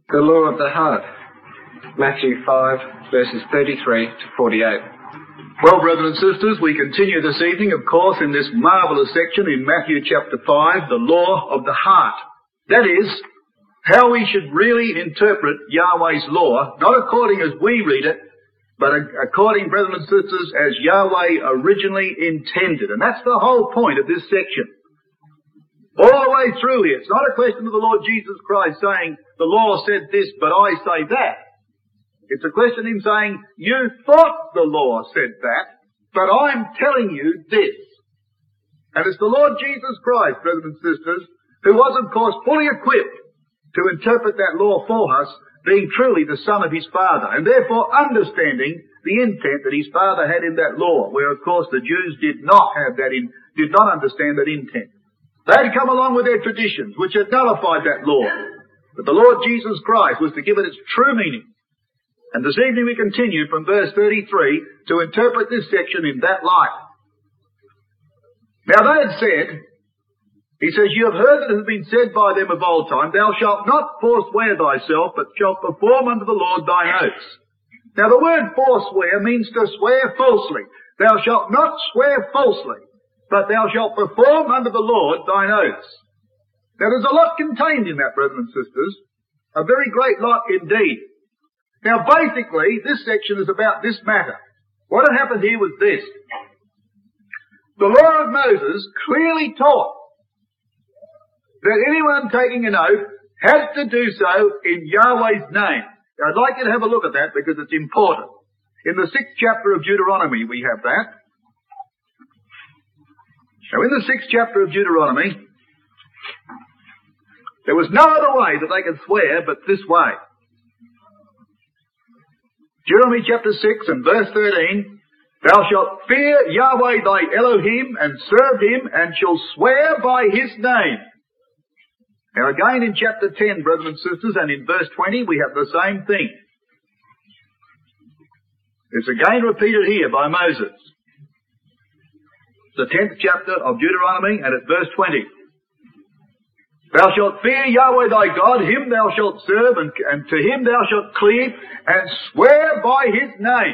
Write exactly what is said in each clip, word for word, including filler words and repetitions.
The law of the heart. Matthew five, verses thirty-three to forty-eight. Well, brothers and sisters, we continue this evening, of course, in this marvellous section in Matthew chapter five, the law of the heart. That is, how we should really interpret Yahweh's law, not according as we read it, but according, brothers and sisters, as Yahweh originally intended. And that's the whole point of this section. All the way through here, it's not a question of the Lord Jesus Christ saying, the law said this, but I say that. It's a question of him saying, you thought the law said that, but I'm telling you this. And it's the Lord Jesus Christ, brothers and sisters, who was, of course, fully equipped to interpret that law for us, being truly the Son of his Father, and therefore understanding the intent that his Father had in that law, where, of course, the Jews did not have that in, did not understand that intent. They had come along with their traditions, which had nullified that law. But the Lord Jesus Christ was to give it its true meaning. And this evening we continue from verse thirty-three to interpret this section in that light. Now they had said, he says, you have heard that it has been said by them of old time, thou shalt not forswear thyself, but shalt perform unto the Lord thine oaths. Now the word forswear means to swear falsely. Thou shalt not swear falsely, but thou shalt perform unto the Lord thine oaths. Now there's a lot contained in that, brothers and sisters. A very great lot indeed. Now basically, this section is about this matter. What had happened here was this. The law of Moses clearly taught that anyone taking an oath has to do so in Yahweh's name. Now, I'd like you to have a look at that because it's important. In the sixth chapter of Deuteronomy we have that. Now, in the sixth chapter of Deuteronomy, there was no other way that they could swear but this way. Deuteronomy chapter six and verse thirteen, thou shalt fear Yahweh thy Elohim and serve him and shall swear by his name. Now again in chapter ten, brothers and sisters, and in verse twenty, we have the same thing. It's again repeated here by Moses. The tenth chapter of Deuteronomy, and at verse twenty. Thou shalt fear Yahweh thy God, him thou shalt serve, and, and to him thou shalt cleave, and swear by his name.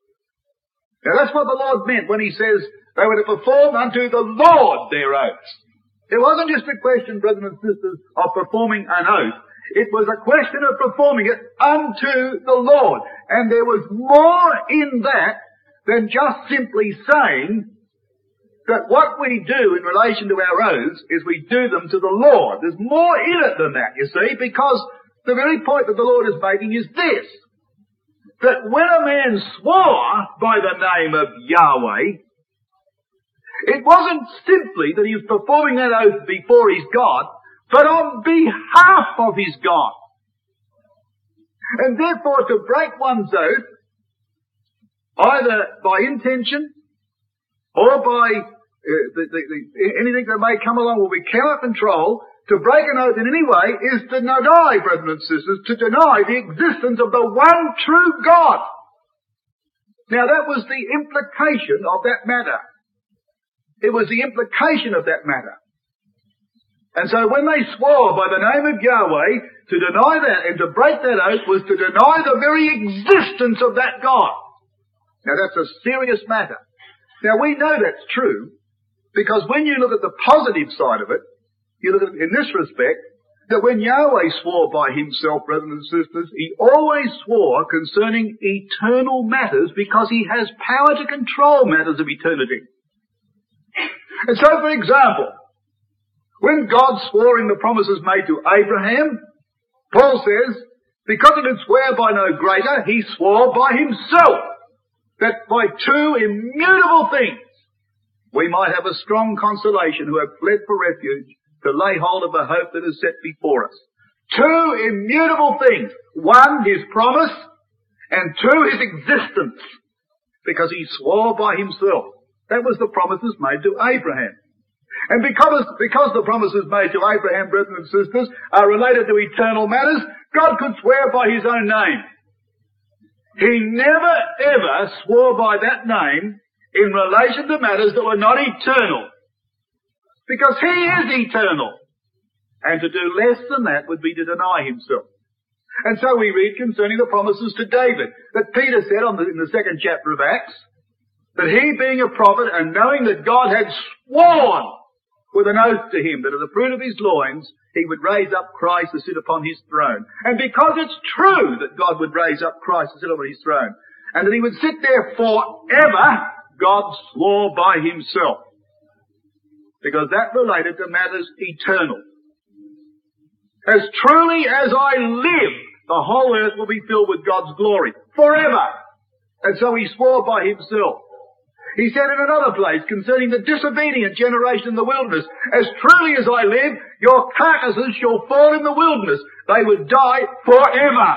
Now that's what the Lord meant when he says they were to perform unto the Lord their oaths. It wasn't just a question, brothers and sisters, of performing an oath. It was a question of performing it unto the Lord. And there was more in that than just simply saying that what we do in relation to our oaths is we do them to the Lord. There's more in it than that, you see, because the very point that the Lord is making is this, that when a man swore by the name of Yahweh, it wasn't simply that he was performing that oath before his God, but on behalf of his God. And therefore to break one's oath, either by intention or by uh, the, the, the, anything that may come along where we cannot control, to break an oath in any way is to deny, brothers and sisters, to deny the existence of the one true God. Now that was the implication of that matter. It was the implication of that matter. And so when they swore by the name of Yahweh, to deny that and to break that oath was to deny the very existence of that God. Now that's a serious matter. Now we know that's true because when you look at the positive side of it, you look at it in this respect, that when Yahweh swore by himself, brothers and sisters, he always swore concerning eternal matters because he has power to control matters of eternity. And so, for example, when God swore in the promises made to Abraham, Paul says, because he did swear by no greater, he swore by himself, that by two immutable things we might have a strong consolation who have fled for refuge to lay hold of the hope that is set before us. Two immutable things. One, his promise, and two, his existence, because he swore by himself. That was the promises made to Abraham. And because, because the promises made to Abraham, brothers and sisters, are related to eternal matters, God could swear by his own name. He never ever swore by that name in relation to matters that were not eternal. Because he is eternal. And to do less than that would be to deny himself. And so we read concerning the promises to David, that Peter said on the, in the second chapter of Acts, that he being a prophet and knowing that God had sworn with an oath to him that of the fruit of his loins he would raise up Christ to sit upon his throne. And because it's true that God would raise up Christ to sit upon his throne, and that he would sit there forever, God swore by himself. Because that related to matters eternal. As truly as I live, the whole earth will be filled with God's glory. Forever. And so he swore by himself. He said in another place concerning the disobedient generation in the wilderness, as truly as I live, your carcasses shall fall in the wilderness. They would die forever.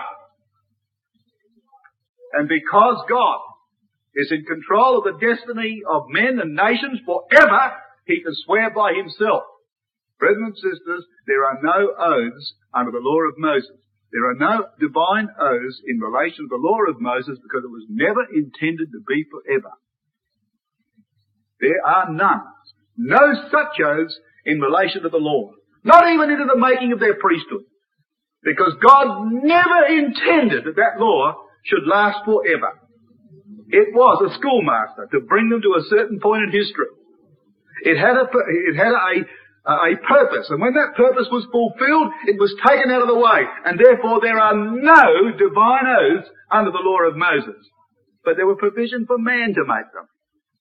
And because God is in control of the destiny of men and nations forever, he can swear by himself. Brethren and sisters, there are no oaths under the law of Moses. There are no divine oaths in relation to the law of Moses because it was never intended to be forever. There are none. No such oaths in relation to the law. Not even into the making of their priesthood. Because God never intended that that law should last forever. It was a schoolmaster to bring them to a certain point in history. It had a, it had a, a purpose, and when that purpose was fulfilled, it was taken out of the way, and therefore there are no divine oaths under the law of Moses. But there were provision for man to make them.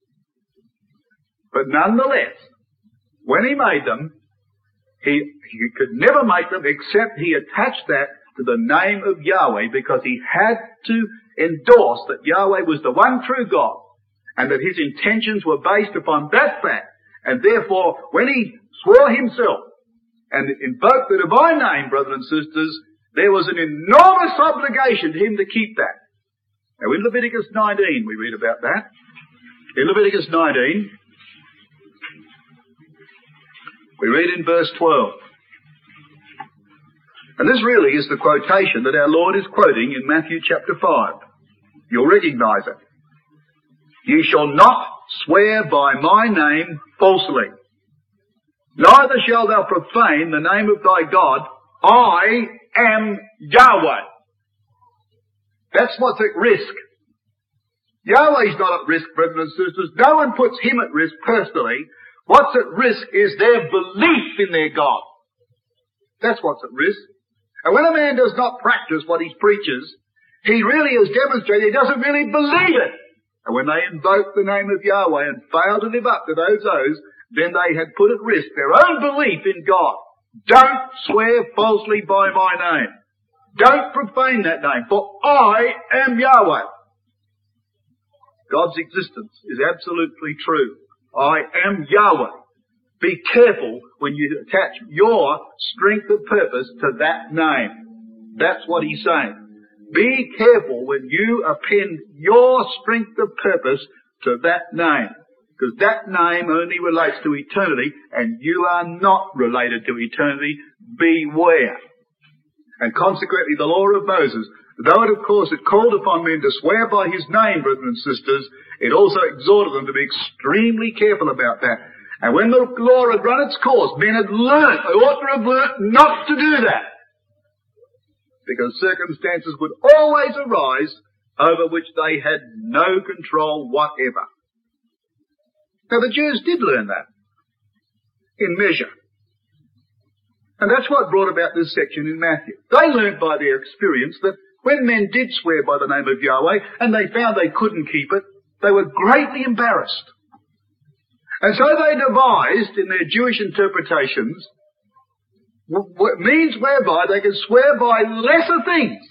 But nonetheless, when he made them, he, he could never make them except he attached that to the name of Yahweh, because he had to endorse that Yahweh was the one true God, and that his intentions were based upon that fact. And therefore, when he swore himself and invoked the divine name, brothers and sisters, there was an enormous obligation to him to keep that. Now in Leviticus nineteen we read about that. In Leviticus nineteen, we read in verse twelve. And this really is the quotation that our Lord is quoting in Matthew chapter five. You'll recognize it. You shall not swear by my name falsely. Neither shalt thou profane the name of thy God. I am Yahweh. That's what's at risk. Yahweh's not at risk, brothers and sisters. No one puts him at risk personally. What's at risk is their belief in their God. That's what's at risk. And when a man does not practice what he preaches, he really has demonstrated he doesn't really believe it. And when they invoke the name of Yahweh and fail to live up to those oaths, then they had put at risk their own belief in God. Don't swear falsely by my name. Don't profane that name, for I am Yahweh. God's existence is absolutely true. I am Yahweh. Be careful when you attach your strength of purpose to that name. That's what he's saying. Be careful when you append your strength of purpose to that name. Because that name only relates to eternity, and you are not related to eternity. Beware. And consequently, the law of Moses, though it of course it called upon men to swear by his name, brothers and sisters, it also exhorted them to be extremely careful about that. And when the law had run its course, men had learnt, they ought to have learnt not to do that. Because circumstances would always arise over which they had no control whatever. Now the Jews did learn that, in measure. And that's what brought about this section in Matthew. They learned by their experience that when men did swear by the name of Yahweh, and they found they couldn't keep it, they were greatly embarrassed. And so they devised, in their Jewish interpretations, means whereby they could swear by lesser things.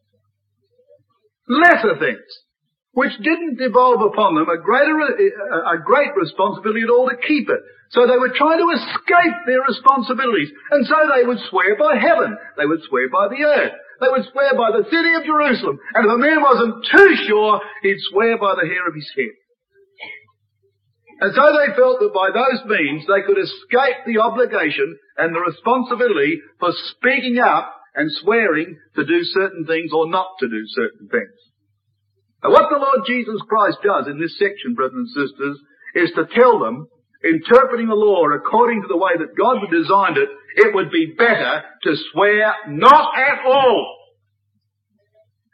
Lesser things. Which didn't devolve upon them a greater, a great responsibility at all to keep it. So they were trying to escape their responsibilities. And so they would swear by heaven. They would swear by the earth. They would swear by the city of Jerusalem. And if a man wasn't too sure, he'd swear by the hair of his head. And so they felt that by those means they could escape the obligation and the responsibility for speaking up and swearing to do certain things or not to do certain things. Now what the Lord Jesus Christ does in this section, brothers and sisters, is to tell them, interpreting the law according to the way that God had designed it, it would be better to swear not at all.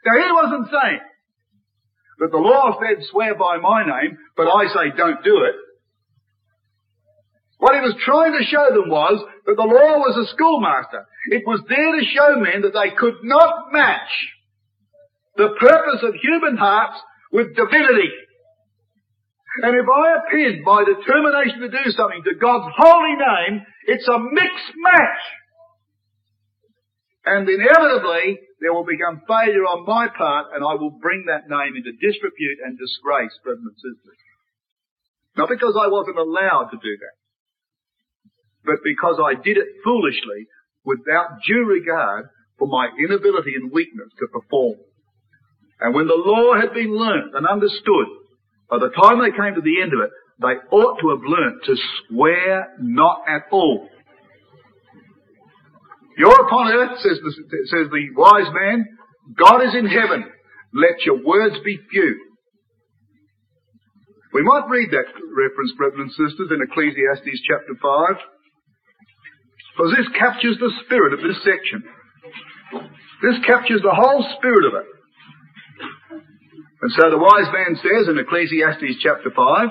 Now he wasn't saying that the law said swear by my name, but I say don't do it. What he was trying to show them was that the law was a schoolmaster. It was there to show men that they could not match the purpose of human hearts with divinity. And if I append my determination to do something to God's holy name, it's a mixed match. And inevitably, there will become failure on my part, and I will bring that name into disrepute and disgrace, brothers and sisters. Not because I wasn't allowed to do that, but because I did it foolishly without due regard for my inability and weakness to perform. And when the law had been learnt and understood, by the time they came to the end of it, they ought to have learnt to swear not at all. You're upon earth, says the, says the wise man, God is in heaven. Let your words be few. We might read that reference, brothers and sisters, in Ecclesiastes chapter five, because this captures the spirit of this section. This captures the whole spirit of it. And so the wise man says in Ecclesiastes chapter five,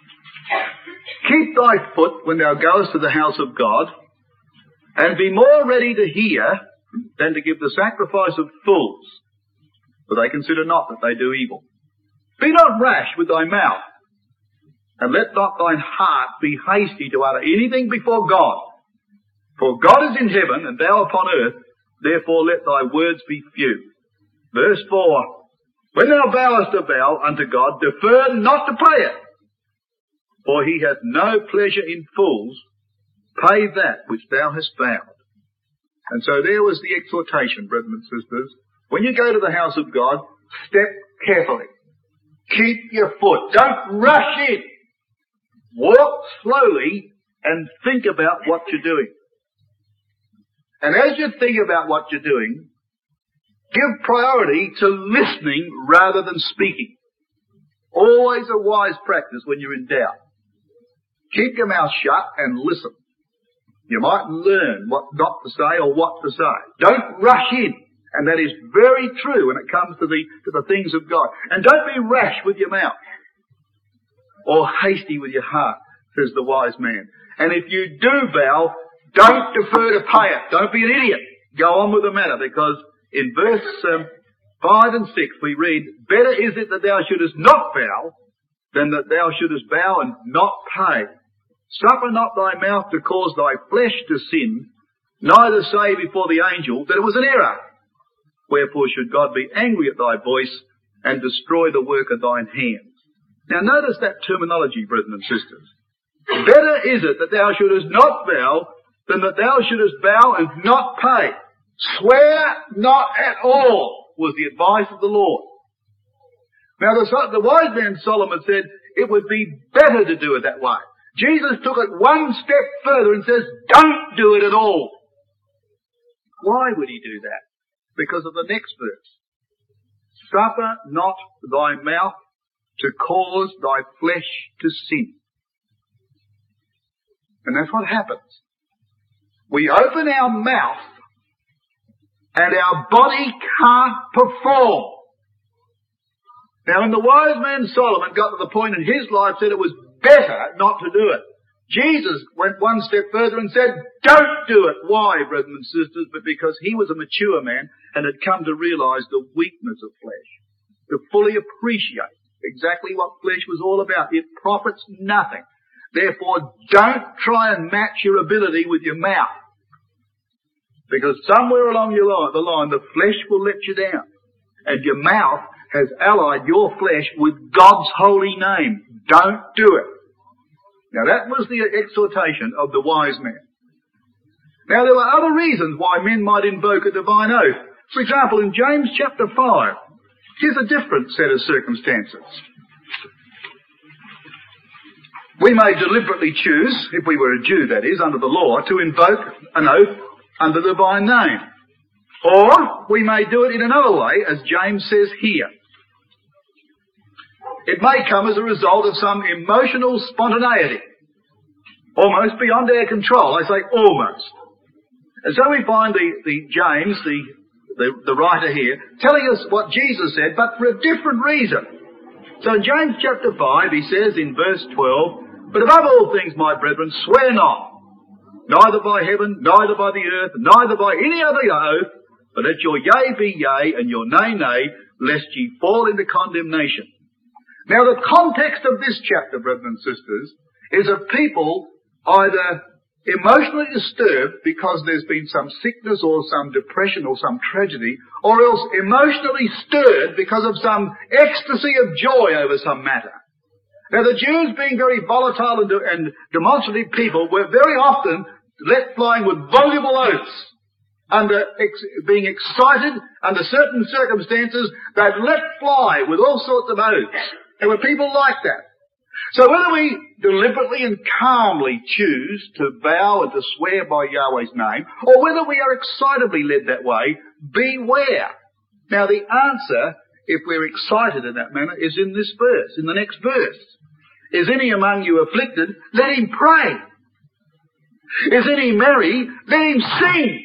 keep thy foot when thou goest to the house of God, and be more ready to hear than to give the sacrifice of fools, for they consider not that they do evil. Be not rash with thy mouth, and let not thine heart be hasty to utter anything before God. For God is in heaven, and thou upon earth, therefore let thy words be few. Verse four, when thou vowest a vow unto God, defer not to pay it, for he hath no pleasure in fools. Pay that which thou hast vowed. And so there was the exhortation, brethren and sisters. When you go to the house of God, step carefully. Keep your foot. Don't rush in. Walk slowly and think about what you're doing. And as you think about what you're doing, give priority to listening rather than speaking. Always a wise practice when you're in doubt. Keep your mouth shut and listen. You might learn what not to say or what to say. Don't rush in. And that is very true when it comes to the, to the things of God. And don't be rash with your mouth or hasty with your heart, says the wise man. And if you do vow, don't defer to pay it. Don't be an idiot. Go on with the matter, because in verse um, five and six we read, better is it that thou shouldest not vow than that thou shouldest vow and not pay. Suffer not thy mouth to cause thy flesh to sin, neither say before the angel that it was an error. Wherefore should God be angry at thy voice and destroy the work of thine hands. Now notice that terminology, brethren and sisters. Better is it that thou shouldest not vow than that thou shouldest vow and not pay. Swear not at all, was the advice of the Lord. Now the, the wise man Solomon said it would be better to do it that way. Jesus took it one step further and says, don't do it at all. Why would he do that? Because of the next verse. Suffer not thy mouth to cause thy flesh to sin. And that's what happens. We open our mouth and our body can't perform. Now, when the wise man Solomon got to the point in his life said it was better not to do it, Jesus went one step further and said, don't do it. Why, brethren and sisters? But because he was a mature man and had come to realize the weakness of flesh, to fully appreciate exactly what flesh was all about. It profits nothing. Therefore, don't try and match your ability with your mouth. Because somewhere along your line, the line, the flesh will let you down. And your mouth has allied your flesh with God's holy name. Don't do it. Now that was the exhortation of the wise man. Now there were other reasons why men might invoke a divine oath. For example, in James chapter five, here's a different set of circumstances. We may deliberately choose, if we were a Jew that is, under the law, to invoke an oath under the divine name. Or we may do it in another way, as James says here. It may come as a result of some emotional spontaneity, almost beyond our control. I say almost. And so we find the, the James, the, the, the writer here, telling us what Jesus said, but for a different reason. So in James chapter five, he says in verse twelve, "But above all things, my brethren, swear not, neither by heaven, neither by the earth, neither by any other oath, but let your yea be yea, and your nay nay, lest ye fall into condemnation." Now the context of this chapter, brethren and sisters, is of people either emotionally disturbed because there's been some sickness or some depression or some tragedy, or else emotionally stirred because of some ecstasy of joy over some matter. Now the Jews, being very volatile and, and demonstrative people, were very often let flying with voluble oaths. Under ex- being excited under certain circumstances, they'd let fly with all sorts of oaths. There were people like that. So whether we deliberately and calmly choose to vow and to swear by Yahweh's name, or whether we are excitably led that way, beware. Now the answer, if we're excited in that manner, is in this verse, in the next verse. "Is any among you afflicted? Let him pray. Is any merry? Let him sing."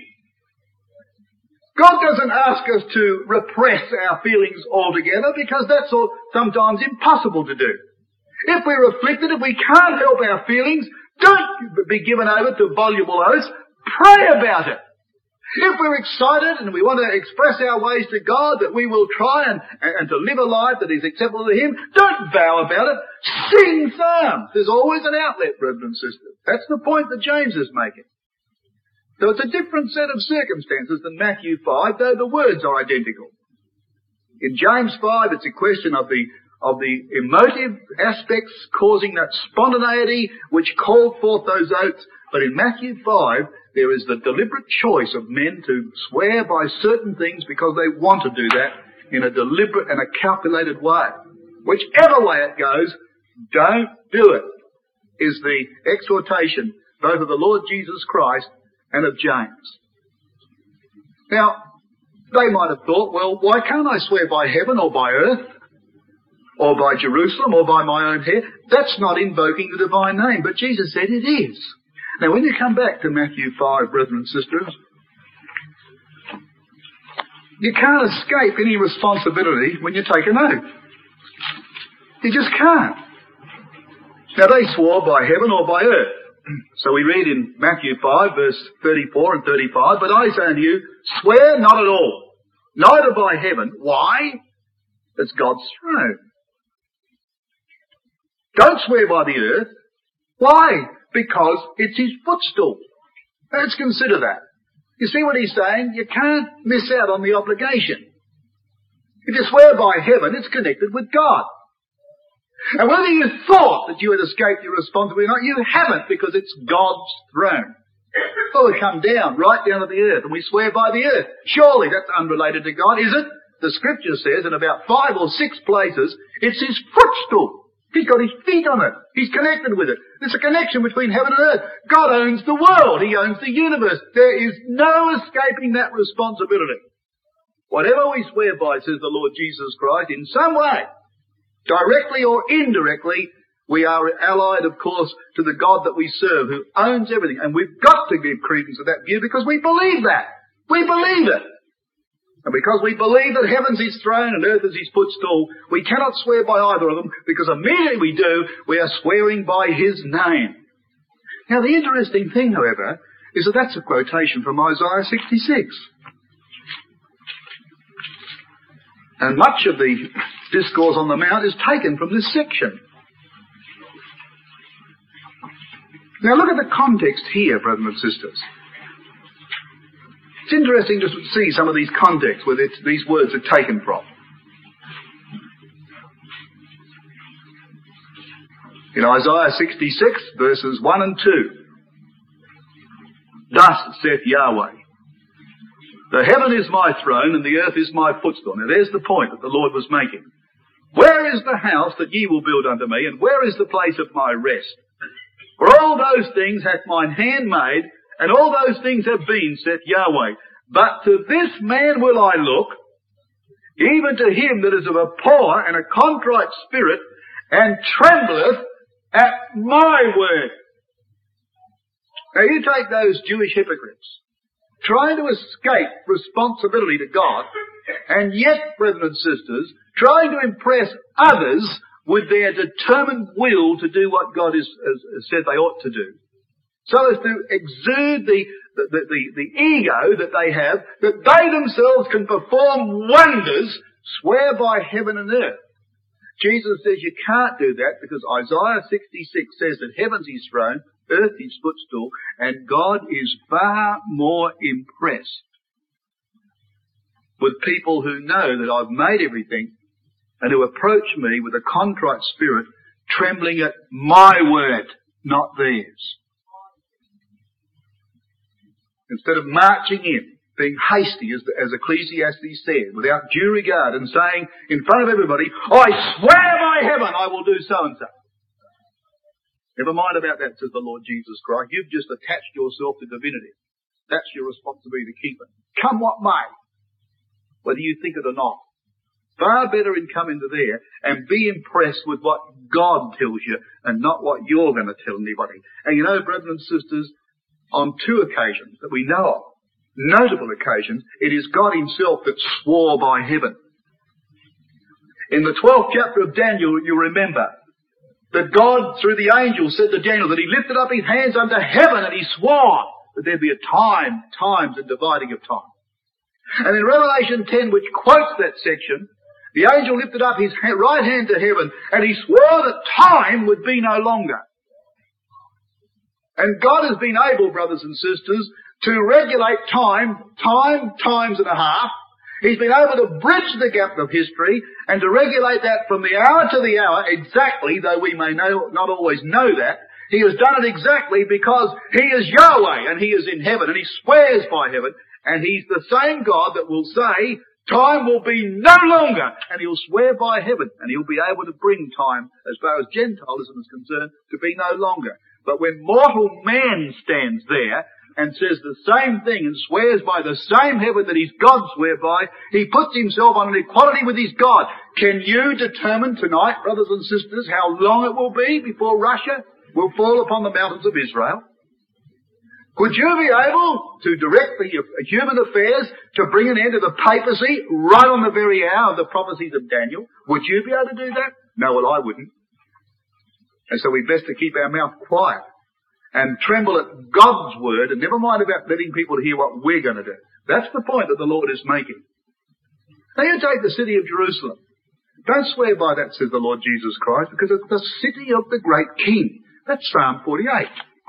God doesn't ask us to repress our feelings altogether, because that's all sometimes impossible to do. If we're afflicted, if we can't help our feelings, don't be given over to voluble oaths. Pray about it. If we're excited and we want to express our ways to God, that we will try and, and to live a life that is acceptable to Him, don't vow about it. Sing psalms. There's always an outlet, brothers and sisters. That's the point that James is making. So it's a different set of circumstances than Matthew five, though the words are identical. In James five, it's a question of the of the emotive aspects causing that spontaneity which called forth those oaths. But in Matthew five, there is the deliberate choice of men to swear by certain things because they want to do that in a deliberate and a calculated way. Whichever way it goes, don't do it, is the exhortation both of the Lord Jesus Christ and of James. Now, they might have thought, well, why can't I swear by heaven or by earth or by Jerusalem or by my own hair? That's not invoking the divine name, but Jesus said it is. Now, when you come back to Matthew five, brethren and sisters, you can't escape any responsibility when you take an oath. You just can't. Now, they swore by heaven or by earth. So we read in Matthew five, verse thirty-four and thirty-five, "But I say unto you, swear not at all, neither by heaven." Why? It's God's throne. Don't swear by the earth. Why? Because it's His footstool. Let's consider that. You see what he's saying? You can't miss out on the obligation. If you swear by heaven, it's connected with God. And whether you thought that you had escaped your responsibility or not, you haven't, because it's God's throne. So we come down, right down to the earth, and we swear by the earth. Surely that's unrelated to God, is it? The Scripture says in about five or six places, it's His footstool. He's got His feet on it. He's connected with it. There's a connection between heaven and earth. God owns the world. He owns the universe. There is no escaping that responsibility. Whatever we swear by, says the Lord Jesus Christ, in some way, directly or indirectly, we are allied, of course, to the God that we serve, who owns everything. And we've got to give credence to that view because we believe that. We believe it. And because we believe that heaven's His throne and earth is His footstool, we cannot swear by either of them, because immediately we do, we are swearing by His name. Now, the interesting thing, however, is that that's a quotation from Isaiah sixty-six. And much of the discourse on the Mount is taken from this section. Now look at the context here, brothers and sisters. It's interesting to see some of these contexts where these words are taken from. In Isaiah sixty-six, verses one and two, "Thus saith Yahweh, the heaven is my throne, and the earth is my footstool." Now there's the point that the Lord was making. "Where is the house that ye will build unto me, and where is the place of my rest? For all those things hath mine hand made, and all those things have been, saith Yahweh. But to this man will I look, even to him that is of a poor and a contrite spirit, and trembleth at my word." Now you take those Jewish hypocrites, trying to escape responsibility to God, and yet, brethren and sisters, trying to impress others with their determined will to do what God has, has, has said they ought to do, so as to exude the, the, the, the, the ego that they have, that they themselves can perform wonders, swear by heaven and earth. Jesus says you can't do that because Isaiah sixty-six says that heaven's his throne, earth his footstool, and God is far more impressed with people who know that I've made everything and who approach me with a contrite spirit, trembling at my word, not theirs. Instead of marching in, being hasty, as, as Ecclesiastes said, without due regard, and saying in front of everybody, I swear by heaven I will do so and so. Never mind about that, says the Lord Jesus Christ. You've just attached yourself to divinity. That's your responsibility to keep it. Come what may, whether you think it or not. Far better in coming to there and be impressed with what God tells you and not what you're going to tell anybody. And you know, brothers and sisters, on two occasions that we know of, notable occasions, it is God himself that swore by heaven. In the twelfth chapter of Daniel, you remember that God, through the angel, said to Daniel that he lifted up his hands unto heaven and he swore that there'd be a time, times and dividing of time. And in Revelation ten, which quotes that section, the angel lifted up his right hand to heaven and he swore that time would be no longer. And God has been able, brothers and sisters, to regulate time, time, times and a half. He's been able to bridge the gap of history and to regulate that from the hour to the hour exactly, though we may know, not always know that. He has done it exactly because he is Yahweh and he is in heaven and he swears by heaven, and he's the same God that will say time will be no longer, and he'll swear by heaven and he'll be able to bring time, as far as Gentilism is concerned, to be no longer. But when mortal man stands there and says the same thing and swears by the same heaven that his God swear by, he puts himself on an equality with his God. Can you determine tonight, brothers and sisters, how long it will be before Russia will fall upon the mountains of Israel? Would you be able to direct the human affairs to bring an end to the papacy right on the very hour of the prophecies of Daniel? Would you be able to do that? No, well, I wouldn't. And so we'd best to keep our mouth quiet and tremble at God's word, and never mind about letting people hear what we're going to do. That's the point that the Lord is making. Now you take the city of Jerusalem. Don't swear by that, says the Lord Jesus Christ, because it's the city of the great King. That's Psalm forty-eight.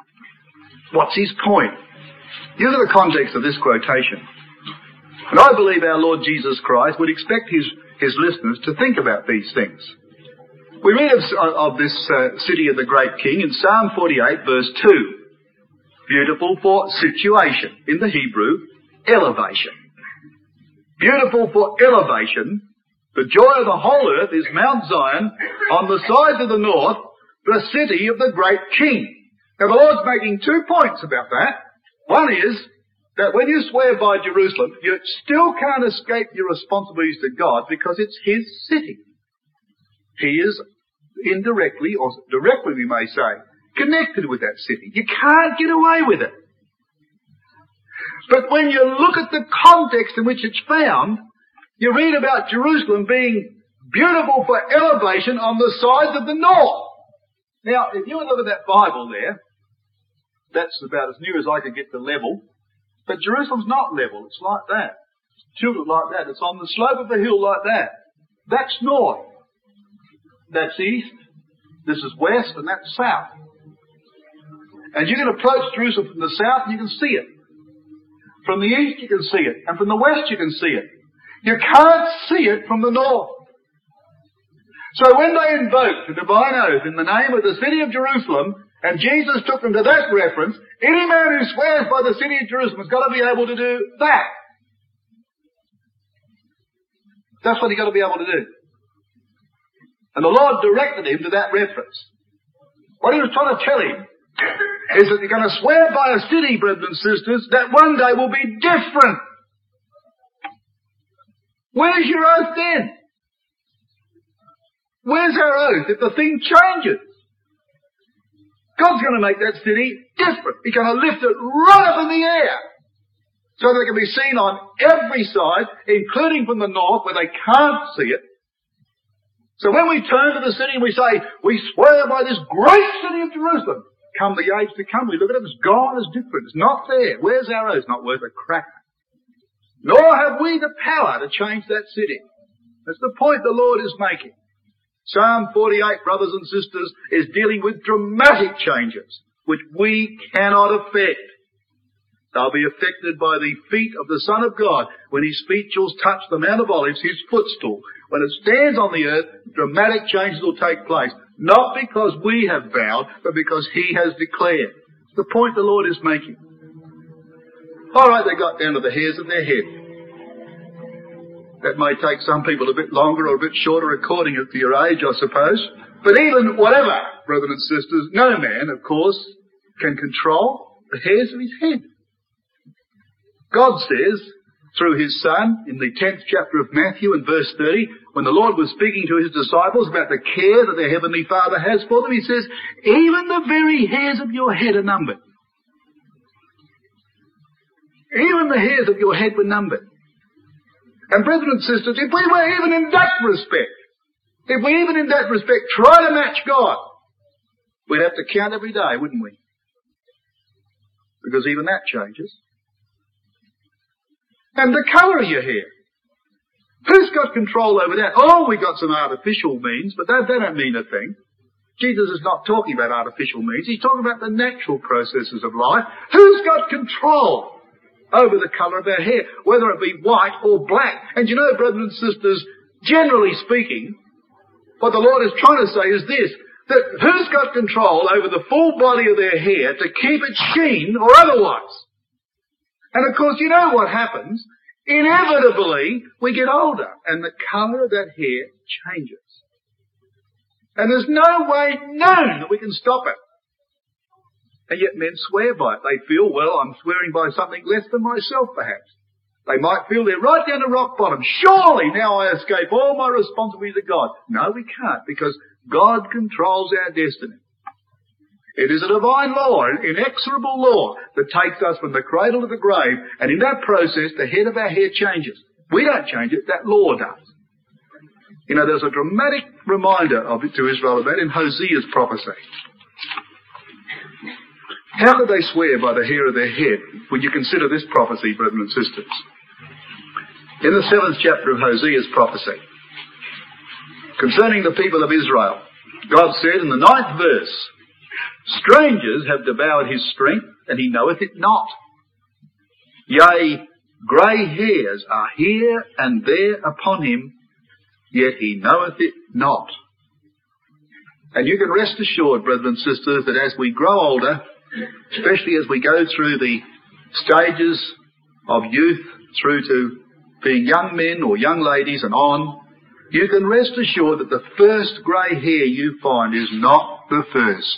What's his point? Here's the context of this quotation. And I believe our Lord Jesus Christ would expect his, his listeners to think about these things. We read of, of this uh, city of the great King in Psalm forty-eight, verse two. Beautiful for situation. In the Hebrew, elevation. Beautiful for elevation. The joy of the whole earth is Mount Zion, on the sides of the north, the city of the great King. Now the Lord's making two points about that. One is that when you swear by Jerusalem, you still can't escape your responsibilities to God because it's his city. He is indirectly, or directly we may say, connected with that city. You can't get away with it. But when you look at the context in which it's found, you read about Jerusalem being beautiful for elevation on the sides of the north. Now, if you look at that Bible there, that's about as near as I could get to level. But Jerusalem's not level. It's like that. It's tilted like that. It's on the slope of the hill like that. That's north. That's east. This is west, and that's south. And you can approach Jerusalem from the south, and you can see it. From the east, you can see it. And from the west, you can see it. You can't see it from the north. So when they invoked the divine oath in the name of the city of Jerusalem, and Jesus took them to that reference, any man who swears by the city of Jerusalem has got to be able to do that. That's what he's got to be able to do. And the Lord directed him to that reference. What he was trying to tell him is that you're going to swear by a city, brothers and sisters, that one day will be different. Where's your oath then? Where's our oath if the thing changes? God's going to make that city different. He's going to lift it right up in the air. so that it can be seen on every side, including from the north where they can't see it. So when we turn to the city and we say, we swear by this great city of Jerusalem, come the age to come, we look at it, it's gone, it's different, it's not there. Where's our oath? It's not worth a cracker. Nor have we the power to change that city. That's the point the Lord is making. Psalm forty-eight, brothers and sisters, is dealing with dramatic changes which we cannot affect. They'll be affected by the feet of the Son of God when his feet shall touch the Mount of Olives, his footstool. When it stands on the earth, dramatic changes will take place. Not because we have vowed, but because he has declared. It's the point the Lord is making. All right, they got down to the hairs of their head. That may take some people a bit longer or a bit shorter according to your age, I suppose. But even whatever, brothers and sisters, no man, of course, can control the hairs of his head. God says, through his Son, in the tenth chapter of Matthew and verse thirty, when the Lord was speaking to his disciples about the care that their Heavenly Father has for them, he says, even the very hairs of your head are numbered. Even the hairs of your head were numbered. And brethren and sisters, if we were even in that respect, if we even in that respect try to match God, we'd have to count every day, wouldn't we? Because even that changes. And the colour of your hair. Who's got control over that? Oh, we've got some artificial means, but that, that don't mean a thing. Jesus is not talking about artificial means. He's talking about the natural processes of life. Who's got control over the colour of our hair, whether it be white or black? And you know, brothers and sisters, generally speaking, what the Lord is trying to say is this, that who's got control over the full body of their hair to keep it sheen or otherwise? And of course, you know what happens? Inevitably, we get older and the colour of that hair changes. And there's no way known that we can stop it. And yet men swear by it. They feel, well, I'm swearing by something less than myself, perhaps. They might feel they're right down to rock bottom. Surely now I escape all my responsibilities to God. No, we can't, because God controls our destiny. It is a divine law, an inexorable law, that takes us from the cradle to the grave, and in that process, the head of our hair changes. We don't change it, that law does. You know, there's a dramatic reminder of it to Israel of that in Hosea's prophecy. How could they swear by the hair of their head when you consider this prophecy, brethren and sisters? In the seventh chapter of Hosea's prophecy, concerning the people of Israel, God said in the ninth verse, strangers have devoured his strength, and he knoweth it not. Yea, grey hairs are here and there upon him, yet he knoweth it not. And you can rest assured, brethren and sisters, that as we grow older, especially as we go through the stages of youth through to being young men or young ladies and on, you can rest assured that the first grey hair you find is not the first.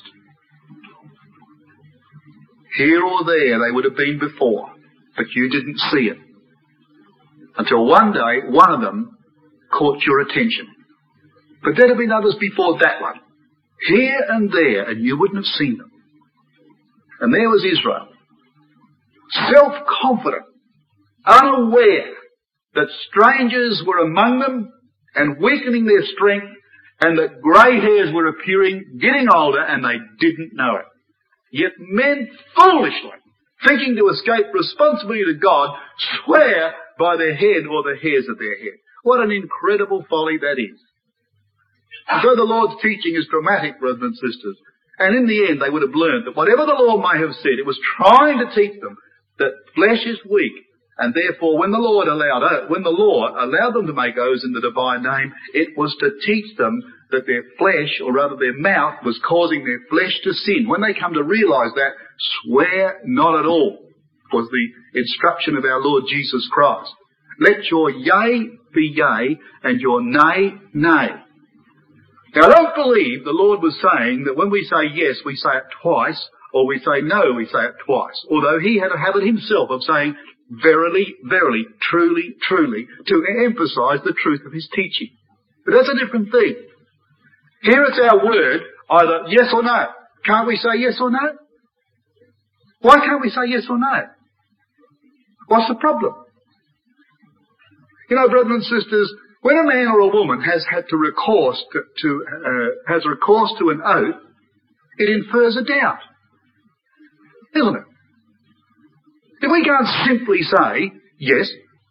Here or there they would have been before, but you didn't see it. Until one day, one of them caught your attention. But there'd have been others before that one. Here and there, and you wouldn't have seen them. And there was Israel, self-confident, unaware that strangers were among them and weakening their strength, and that grey hairs were appearing, getting older, and they didn't know it. Yet men foolishly, thinking to escape responsibility to God, swear by their head or the hairs of their head. What an incredible folly that is. And so the Lord's teaching is dramatic, brothers and sisters. And in the end, they would have learned that whatever the law may have said, it was trying to teach them that flesh is weak, and therefore, when the Lord allowed, when the law allowed them to make oaths in the divine name, it was to teach them that their flesh, or rather their mouth, was causing their flesh to sin. When they come to realise that, swear not at all, was the instruction of our Lord Jesus Christ. Let your yea be yea, and your nay, nay. Now, I don't believe the Lord was saying that when we say yes, we say it twice, or we say no, we say it twice. Although he had a habit himself of saying, verily, verily, truly, truly, to emphasise the truth of his teaching. But that's a different thing. Here it's our word, either yes or no. Can't we say yes or no? Why can't we say yes or no? What's the problem? You know, brothers and sisters, when a man or a woman has had to recourse to, to uh, has recourse to an oath, it infers a doubt, isn't it? If we can't simply say yes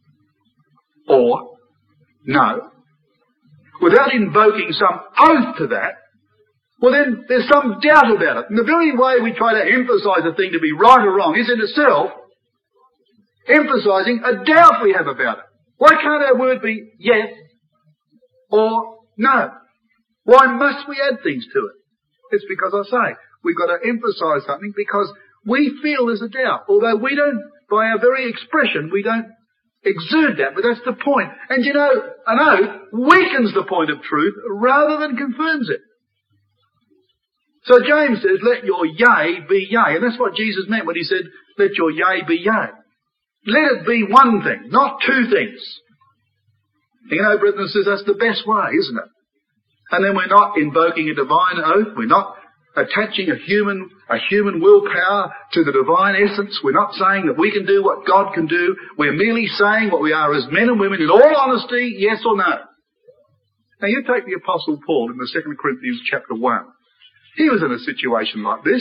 or no, without invoking some oath to that, well then there's some doubt about it. And the very way we try to emphasise a thing to be right or wrong is in itself emphasising a doubt we have about it. Why can't our word be yes or no? Why must we add things to it? It's because I say we've got to emphasise something because we feel there's a doubt, although we don't, by our very expression, we don't exude that, but that's the point. And you know, an oath weakens the point of truth rather than confirms it. So James says, let your yea be yea. And that's what Jesus meant when he said, let your yea be yea. Let it be one thing, not two things. You know, brothers and sisters, that's the best way, isn't it? And then we're not invoking a divine oath. We're not attaching a human, a human willpower to the divine essence. We're not saying that we can do what God can do. We're merely saying what we are as men and women in all honesty, yes or no. Now you take the Apostle Paul in the Second Corinthians chapter one. He was in a situation like this.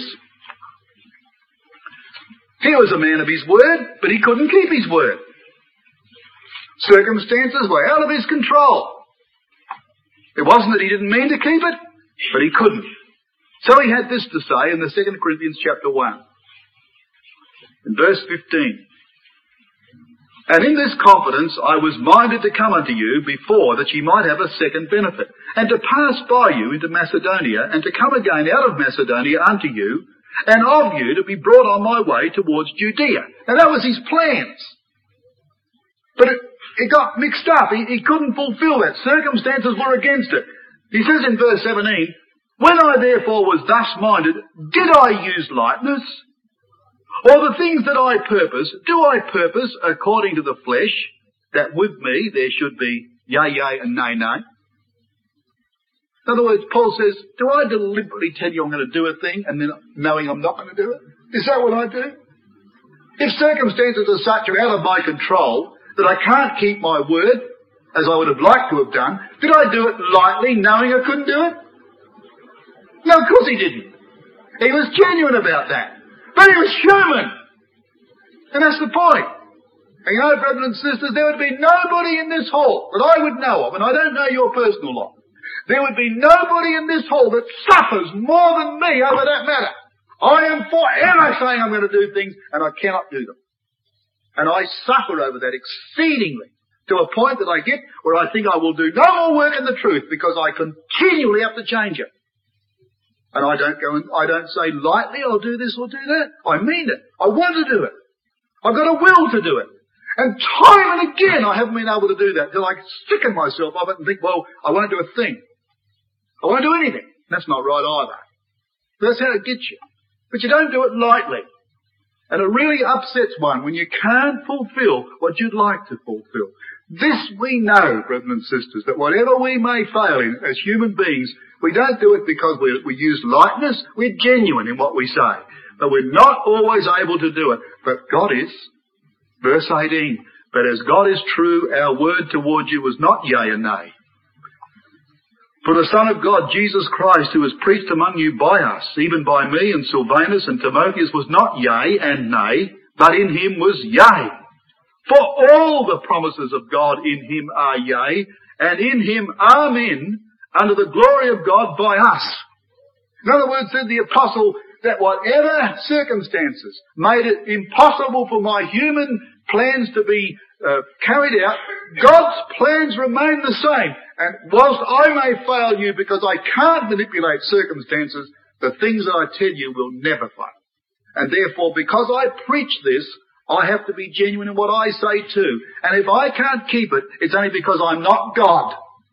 He was a man of his word, but he couldn't keep his word. Circumstances were out of his control. It wasn't that he didn't mean to keep it, but he couldn't. So he had this to say in the Second Corinthians chapter one, in verse fifteen. And in this confidence I was minded to come unto you before, that ye might have a second benefit, and to pass by you into Macedonia, and to come again out of Macedonia unto you, and of you to be brought on my way towards Judea. Now that was his plans. But it, it got mixed up. He, he couldn't fulfill that. Circumstances were against it. He says in verse seventeen, when I therefore was thus minded, did I use lightness? Or the things that I purpose, do I purpose according to the flesh, that with me there should be yea, yea, and nay, nay? In other words, Paul says, do I deliberately tell you I'm going to do a thing and then knowing I'm not going to do it? Is that what I do? If circumstances are such are out of my control that I can't keep my word as I would have liked to have done, did I do it lightly knowing I couldn't do it? No, of course he didn't. He was genuine about that. But he was human. And that's the point. And you know, brothers and sisters, there would be nobody in this hall that I would know of, and I don't know your personal lot. There would be nobody in this hall that suffers more than me over that matter. I am forever saying I'm going to do things, and I cannot do them. And I suffer over that exceedingly, to a point that I get where I think I will do no more work in the truth because I continually have to change it. And I don't go and I don't say lightly, I'll do this or do that. I mean it. I want to do it. I've got a will to do it. And time and again I haven't been able to do that until I sicken myself of it and think, well, I won't do a thing. I won't do anything. That's not right either. That's how it gets you. But you don't do it lightly. And it really upsets one when you can't fulfill what you'd like to fulfill. This we know, brothers and sisters, that whatever we may fail in as human beings, we don't do it because we, we use lightness. We're genuine in what we say. But we're not always able to do it. But God is. Verse eighteen. But as God is true, our word toward you was not yea and nay. For the Son of God, Jesus Christ, who was preached among you by us, even by me and Silvanus and Timotheus, was not yea and nay, but in him was yea. For all the promises of God in him are yea, and in him amen, unto the glory of God by us. In other words, said the apostle, that whatever circumstances made it impossible for my human plans to be uh, carried out, God's plans remain the same. And whilst I may fail you because I can't manipulate circumstances, the things that I tell you will never fail. And therefore, because I preach this, I have to be genuine in what I say too. And if I can't keep it, it's only because I'm not God.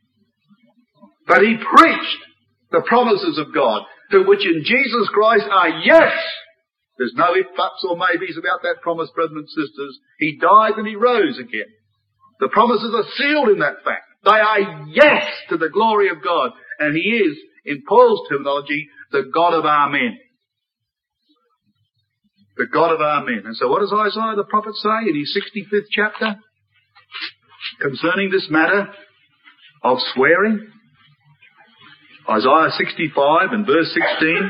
But he preached the promises of God, to which in Jesus Christ are yes. There's no ifs, buts or maybes about that promise, brothers and sisters. He died and he rose again. The promises are sealed in that fact. They are yes to the glory of God. And he is, in Paul's terminology, the God of amen. the God of Amen. And so what does Isaiah the prophet say in his sixty-fifth chapter concerning this matter of swearing? Isaiah sixty-five and verse sixteen,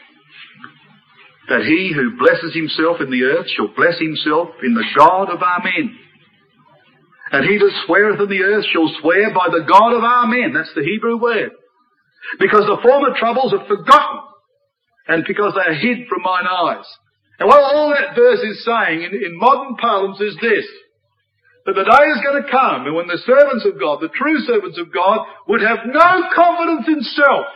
that he who blesses himself in the earth shall bless himself in the God of Amen. And he that sweareth in the earth shall swear by the God of Amen. That's the Hebrew word. Because the former troubles are forgotten, and because they are hid from mine eyes. And what all that verse is saying in, in modern parlance is this, that the day is going to come and when the servants of God, the true servants of God, would have no confidence in self.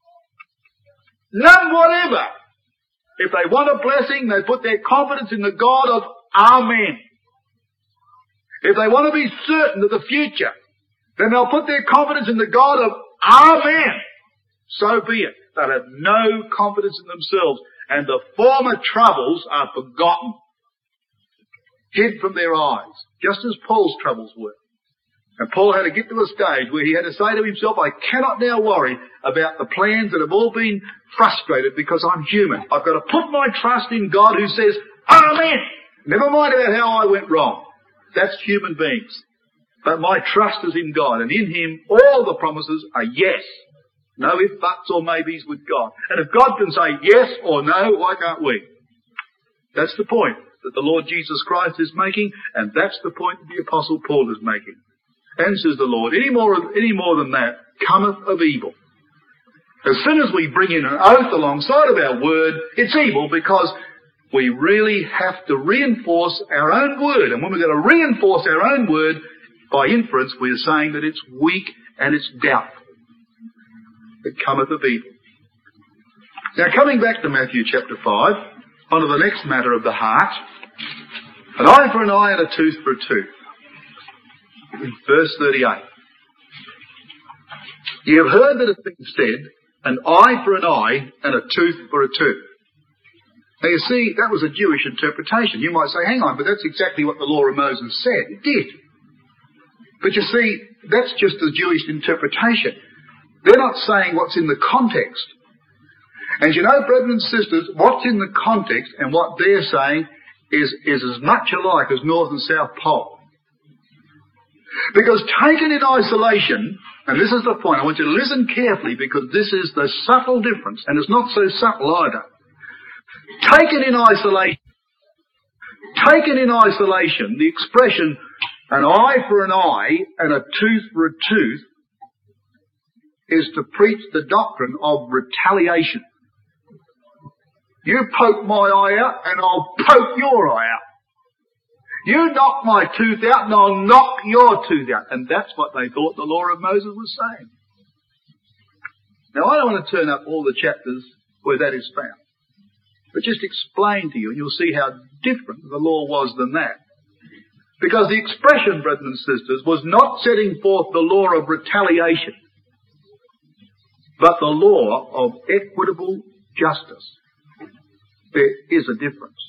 None whatever. If they want a blessing, they put their confidence in the God of Amen. If they want to be certain of the future, then they'll put their confidence in the God of Amen. So be it. They'll have no confidence in themselves, and the former troubles are forgotten, hid from their eyes, just as Paul's troubles were. And Paul had to get to a stage where he had to say to himself, I cannot now worry about the plans that have all been frustrated because I'm human. I've got to put my trust in God who says, Amen. Never mind about how I went wrong. That's human beings. But my trust is in God, and in Him all the promises are yes. No if, buts or maybes with God. And if God can say yes or no, why can't we? That's the point that the Lord Jesus Christ is making, and that's the point that the Apostle Paul is making. And says the Lord, any more, any more than that cometh of evil. As soon as we bring in an oath alongside of our word, it's evil because we really have to reinforce our own word. And when we're going to reinforce our own word, by inference, we're saying that it's weak and it's doubtful. It cometh of evil. Now, coming back to Matthew chapter five, onto the next matter of the heart, an eye for an eye and a tooth for a tooth. Verse thirty-eight. You have heard that it's been said, an eye for an eye and a tooth for a tooth. Now you see, that was a Jewish interpretation. You might say, hang on, but that's exactly what the law of Moses said. It did. But you see, that's just the Jewish interpretation. They're not saying what's in the context. And you know, brethren and sisters, what's in the context and what they're saying is, is as much alike as North and South Pole. Because taken in isolation, and this is the point, I want you to listen carefully because this is the subtle difference, and it's not so subtle either. Taken in isolation, taken in isolation, the expression an eye for an eye and a tooth for a tooth is to preach the doctrine of retaliation. You poke my eye out and I'll poke your eye out. You knock my tooth out and I'll knock your tooth out. And that's what they thought the law of Moses was saying. Now I don't want to turn up all the chapters where that is found. But just explain to you and you'll see how different the law was than that. Because the expression, brethren and sisters, was not setting forth the law of retaliation, but the law of equitable justice. There is a difference.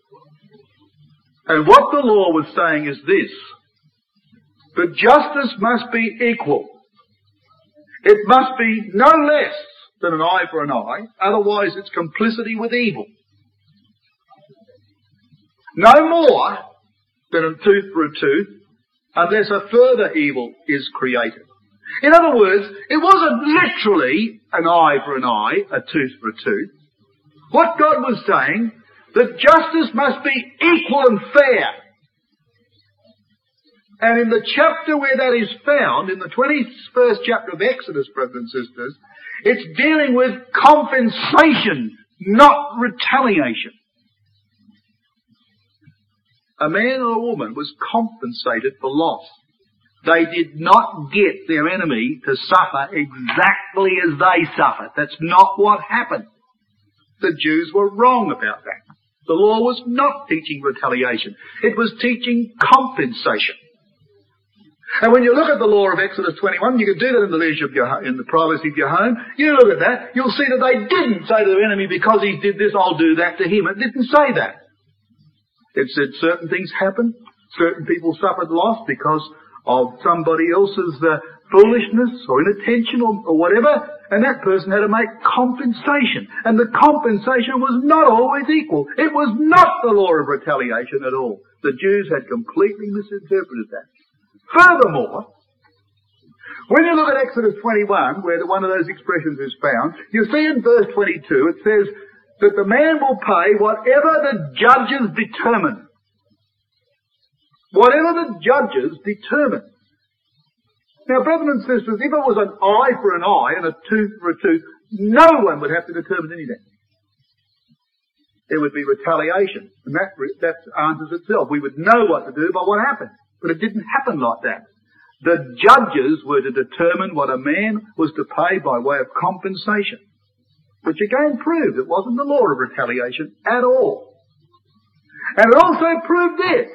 And what the law was saying is this, that justice must be equal. It must be no less than an eye for an eye, otherwise it's complicity with evil. No more than a tooth for a tooth, unless a further evil is created. In other words, it wasn't literally an eye for an eye, a tooth for a tooth. What God was saying, that justice must be equal and fair. And in the chapter where that is found, in the twenty-first chapter of Exodus, brothers and sisters, it's dealing with compensation, not retaliation. A man or a woman was compensated for loss. They did not get their enemy to suffer exactly as they suffered. That's not what happened. The Jews were wrong about that. The law was not teaching retaliation. It was teaching compensation. And when you look at the law of Exodus twenty-one, you can do that in the leisure of your, in the privacy of your home. You look at that, you'll see that they didn't say to their enemy, because he did this, I'll do that to him. It didn't say that. It said certain things happened, certain people suffered loss because of somebody else's uh, foolishness or inattention or, or whatever, and that person had to make compensation. And the compensation was not always equal. It was not the law of retaliation at all. The Jews had completely misinterpreted that. Furthermore, when you look at Exodus twenty-one, where the, one of those expressions is found, you see in verse twenty-two, it says that the man will pay whatever the judges determine. Whatever the judges determine. Now, brothers and sisters, if it was an eye for an eye and a tooth for a tooth, no one would have to determine anything. There would be retaliation, and that, that answers itself. We would know what to do by what happened. But it didn't happen like that. The judges were to determine what a man was to pay by way of compensation, which again proved it wasn't the law of retaliation at all. And it also proved this,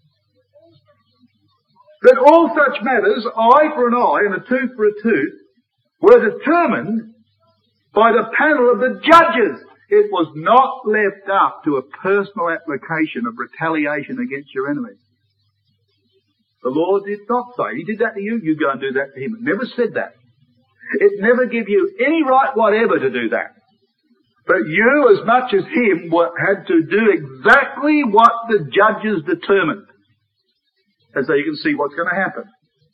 that all such matters, eye for an eye and a tooth for a tooth, were determined by the panel of the judges. It was not left up to a personal application of retaliation against your enemy. The Lord did not say, He did that to you, you go and do that to him. It never said that. It never gave you any right whatever to do that. But you, as much as him, had to do exactly what the judges determined. And so you can see what's going to happen.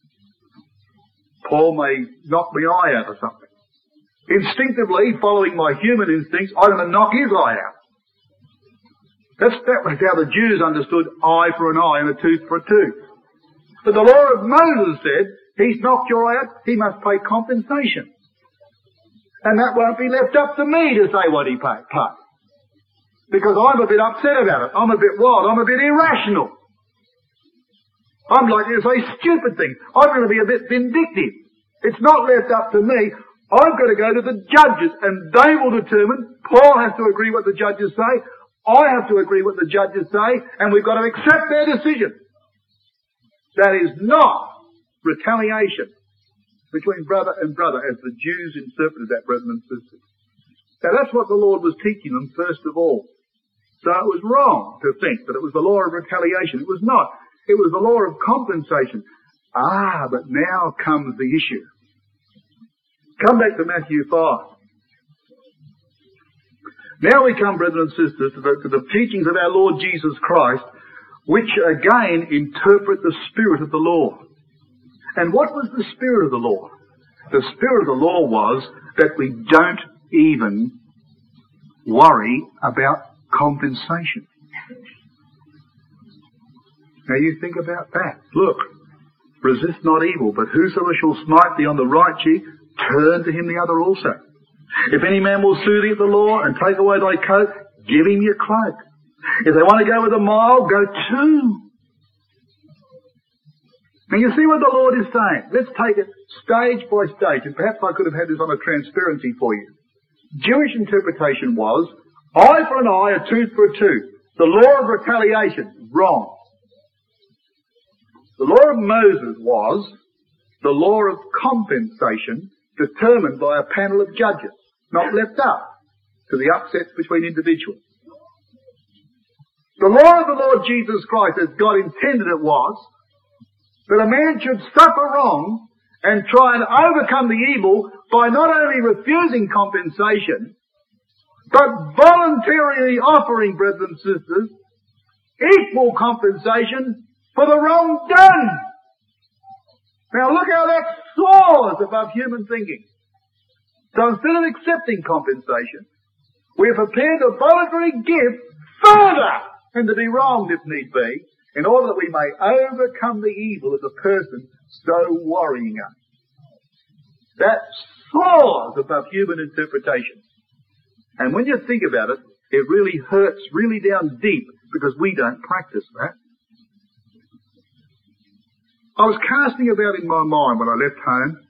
Paul may knock my eye out or something. Instinctively, following my human instincts, I'm going to knock his eye out. That's, that was how the Jews understood eye for an eye and a tooth for a tooth. But the law of Moses said, he's knocked your eye out, he must pay compensation. And that won't be left up to me to say what he paid. Pay. Because I'm a bit upset about it. I'm a bit wild. I'm a bit irrational. I'm likely to say stupid things. I'm going to be a bit vindictive. It's not left up to me. I've got to go to the judges, and they will determine. Paul has to agree what the judges say. I have to agree what the judges say, and we've got to accept their decision. That is not retaliation between brother and brother, as the Jews interpreted that, brethren and sisters. Now that's what the Lord was teaching them first of all. So it was wrong to think that it was the law of retaliation. It was not. It was the law of compensation. Ah, but now comes the issue. Come back to Matthew five. Now we come, brethren and sisters, to the, to the teachings of our Lord Jesus Christ, which again interpret the spirit of the law. And what was the spirit of the law? The spirit of the law was that we don't even worry about compensation. Now you think about that. Look, resist not evil, but whosoever shall smite thee on the right cheek, turn to him the other also. If any man will sue thee at the law and take away thy coat, give him your cloak. If they want to go with a mile, go two. Now you see what the Lord is saying. Let's take it stage by stage, and perhaps I could have had this on a transparency for you. Jewish interpretation was, eye for an eye, a tooth for a tooth. The law of retaliation, wrong. The law of Moses was the law of compensation determined by a panel of judges, not left up to the upsets between individuals. The law of the Lord Jesus Christ, as God intended it, was that a man should suffer wrong and try and overcome the evil by not only refusing compensation, but voluntarily offering, brethren and sisters, equal compensation for the wrong done. Now look how that soars above human thinking. So instead of accepting compensation, we are prepared to voluntarily give further and to be wronged if need be, in order that we may overcome the evil of the person so worrying us. That soars above human interpretation. And when you think about it, it really hurts really down deep because we don't practice that. I was casting about in my mind when I left home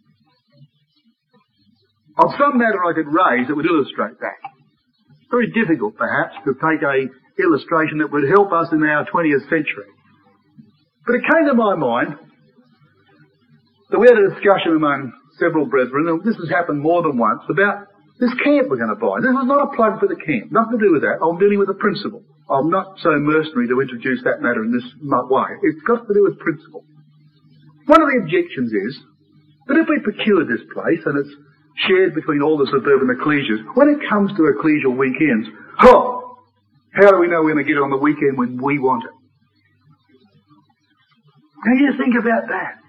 of some matter I could raise that would illustrate that. Very difficult, perhaps, to take a illustration that would help us in our twentieth century. But it came to my mind that we had a discussion among several brethren, and this has happened more than once, about this camp we're going to buy. This was not a plug for the camp. Nothing to do with that. I'm dealing with a principle. I'm not so mercenary to introduce that matter in this way. It's got to do with principle. One of the objections is that if we procured this place and it's shared between all the suburban ecclesias, when it comes to ecclesial weekends, oh, how do we know we're going to get it on the weekend when we want it? Now you think about that.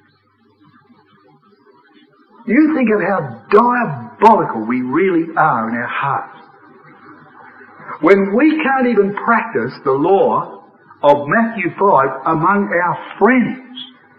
You think of how diabolical we really are in our hearts. When we can't even practice the law of Matthew five among our friends,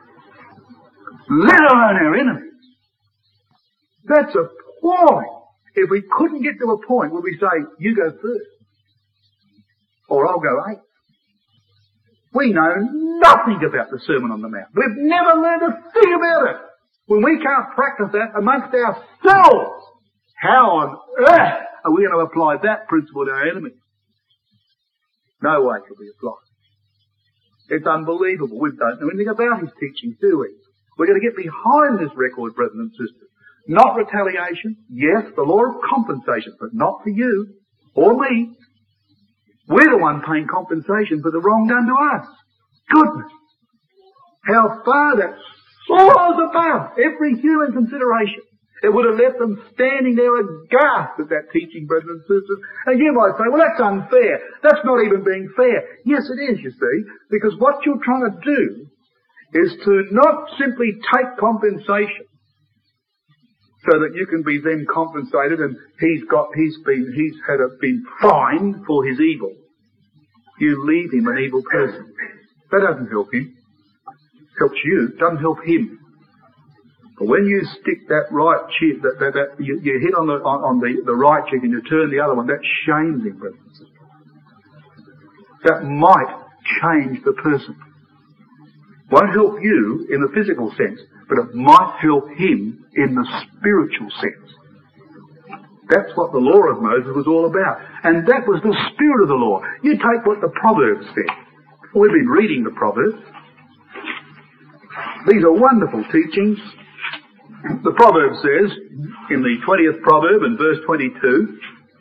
let alone our enemies. That's appalling. If we couldn't get to a point where we say, you go first, or I'll go eighth. We know nothing about the Sermon on the Mount. We've never learned a thing about it. When we can't practice that amongst ourselves, how on earth are we going to apply that principle to our enemies? No way can we apply it. It's unbelievable. We don't know anything about his teaching, do we? We're going to get behind this record, brothers and sisters. Not retaliation. Yes, the law of compensation, but not for you or me. We're the one paying compensation for the wrong done to us. Goodness. How far that soars above every human consideration. It would have left them standing there aghast at that teaching, brothers and sisters. And you might say, well, that's unfair. That's not even being fair. Yes, it is, you see, because what you're trying to do is to not simply take compensation so that you can be then compensated and he's got, he's been, he's had a, been fined for his evil. You leave him an evil person. That doesn't help him. Helps you, doesn't help him. But when you stick that right cheek, that, that, that you, you hit on the on, on the, the right cheek and you turn the other one, that shames him, brothers and sisters. That might change the person. Won't help you in the physical sense, but it might help him in the spiritual sense. That's what the law of Moses was all about. And that was the spirit of the law. You take what the Proverbs said. We've been reading the Proverbs. These are wonderful teachings. The Proverb says, in the twentieth Proverb in verse twenty-two,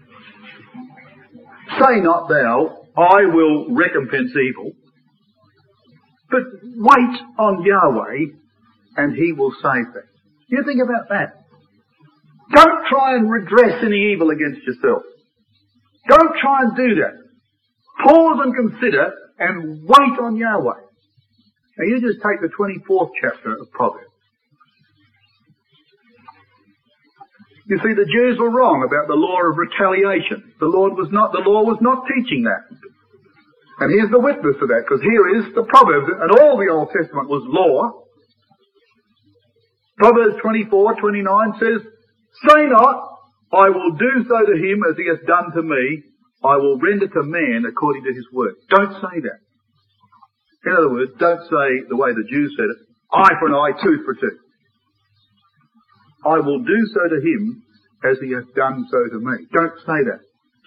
say not thou, I will recompense evil, but wait on Yahweh and he will save thee. You think about that. Don't try and redress any evil against yourself. Don't try and do that. Pause and consider and wait on Yahweh. Now you just take the twenty-fourth chapter of Proverbs. You see, the Jews were wrong about the law of retaliation. The Lord was not, the law was not teaching that. And here's the witness to that, because here is the Proverbs, and all the Old Testament was law. Proverbs twenty-four, twenty-nine says, say not, I will do so to him as he hath done to me. I will render to man according to his work. Don't say that. In other words, don't say the way the Jews said it, eye for an eye, tooth for tooth. I will do so to him as he hath done so to me. Don't say that.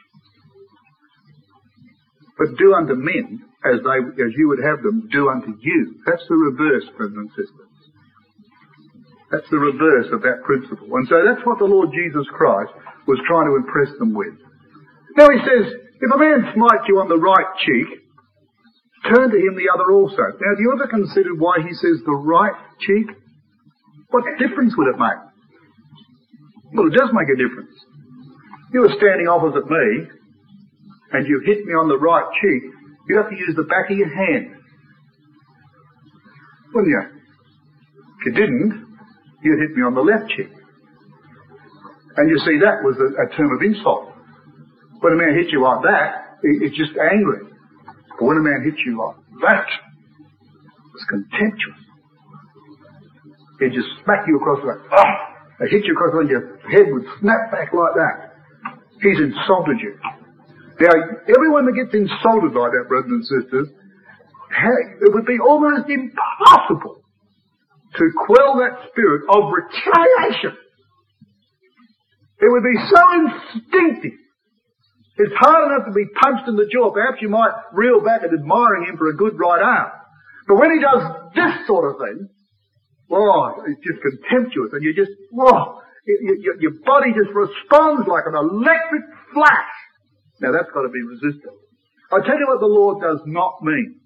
But do unto men as they, as you would have them do unto you. That's the reverse, brothers and sisters. That's the reverse of that principle. And so that's what the Lord Jesus Christ was trying to impress them with. Now he says, if a man smites you on the right cheek, turn to him the other also. Now, do you ever consider why he says the right cheek? What difference would it make? Well, it does make a difference. You were standing opposite me, and you hit me on the right cheek, you have to use the back of your hand. Wouldn't you? If you didn't, you'd hit me on the left cheek. And you see, that was a, a term of insult. When a man hits you like that, it, it's just angry. But when a man hits you like that, it's contemptuous. He'd just smack you across the back. Oh! They hit you across, and your head would snap back like that. He's insulted you. Now, everyone that gets insulted like that, brothers and sisters, it would be almost impossible to quell that spirit of retaliation. It would be so instinctive. It's hard enough to be punched in the jaw. Perhaps you might reel back at admiring him for a good right arm. But when he does this sort of thing, oh, it's just contemptuous, and you just, oh, you, you, your body just responds like an electric flash. Now that's got to be resisted. I tell you what the Lord does not mean.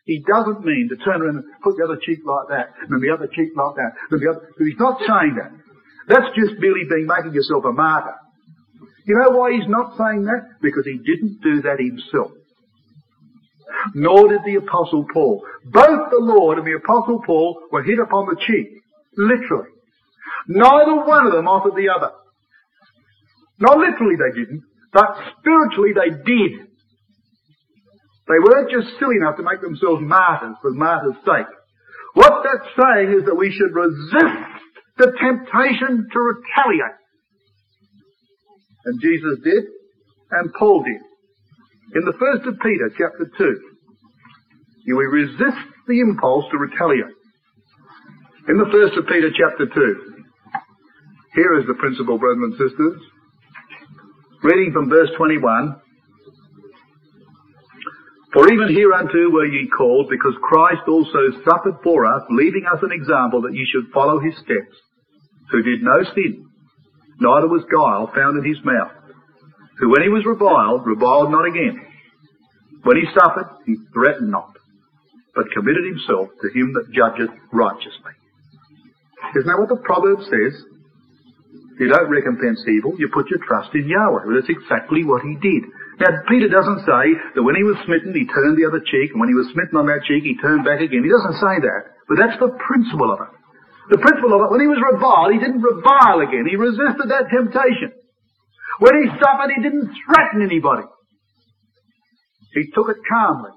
He doesn't mean to turn around and put the other cheek like that, and then the other cheek like that, and the other. He's not saying that. That's just merely being making yourself a martyr. You know why he's not saying that? Because he didn't do that himself. Nor did the Apostle Paul. Both the Lord and the Apostle Paul were hit upon the cheek, literally. Neither one of them offered the other. Not literally they didn't, but spiritually they did. They weren't just silly enough to make themselves martyrs for martyrs' sake. What that's saying is that we should resist the temptation to retaliate. And Jesus did, and Paul did. In the first of Peter, chapter two, you will resist the impulse to retaliate. In the first of Peter, chapter two, here is the principle, brothers and sisters. Reading from verse twenty-one. For even hereunto were ye called, because Christ also suffered for us, leaving us an example that ye should follow his steps, who did no sin, neither was guile found in his mouth, who when he was reviled, reviled not again. When he suffered, he threatened not, but committed himself to him that judgeth righteously. Isn't that what the proverb says? You don't recompense evil, you put your trust in Yahweh. Well, that's exactly what he did. Now, Peter doesn't say that when he was smitten, he turned the other cheek, and when he was smitten on that cheek, he turned back again. He doesn't say that. But that's the principle of it. The principle of it, when he was reviled, he didn't revile again. He resisted that temptation. When he suffered, he didn't threaten anybody. He took it calmly.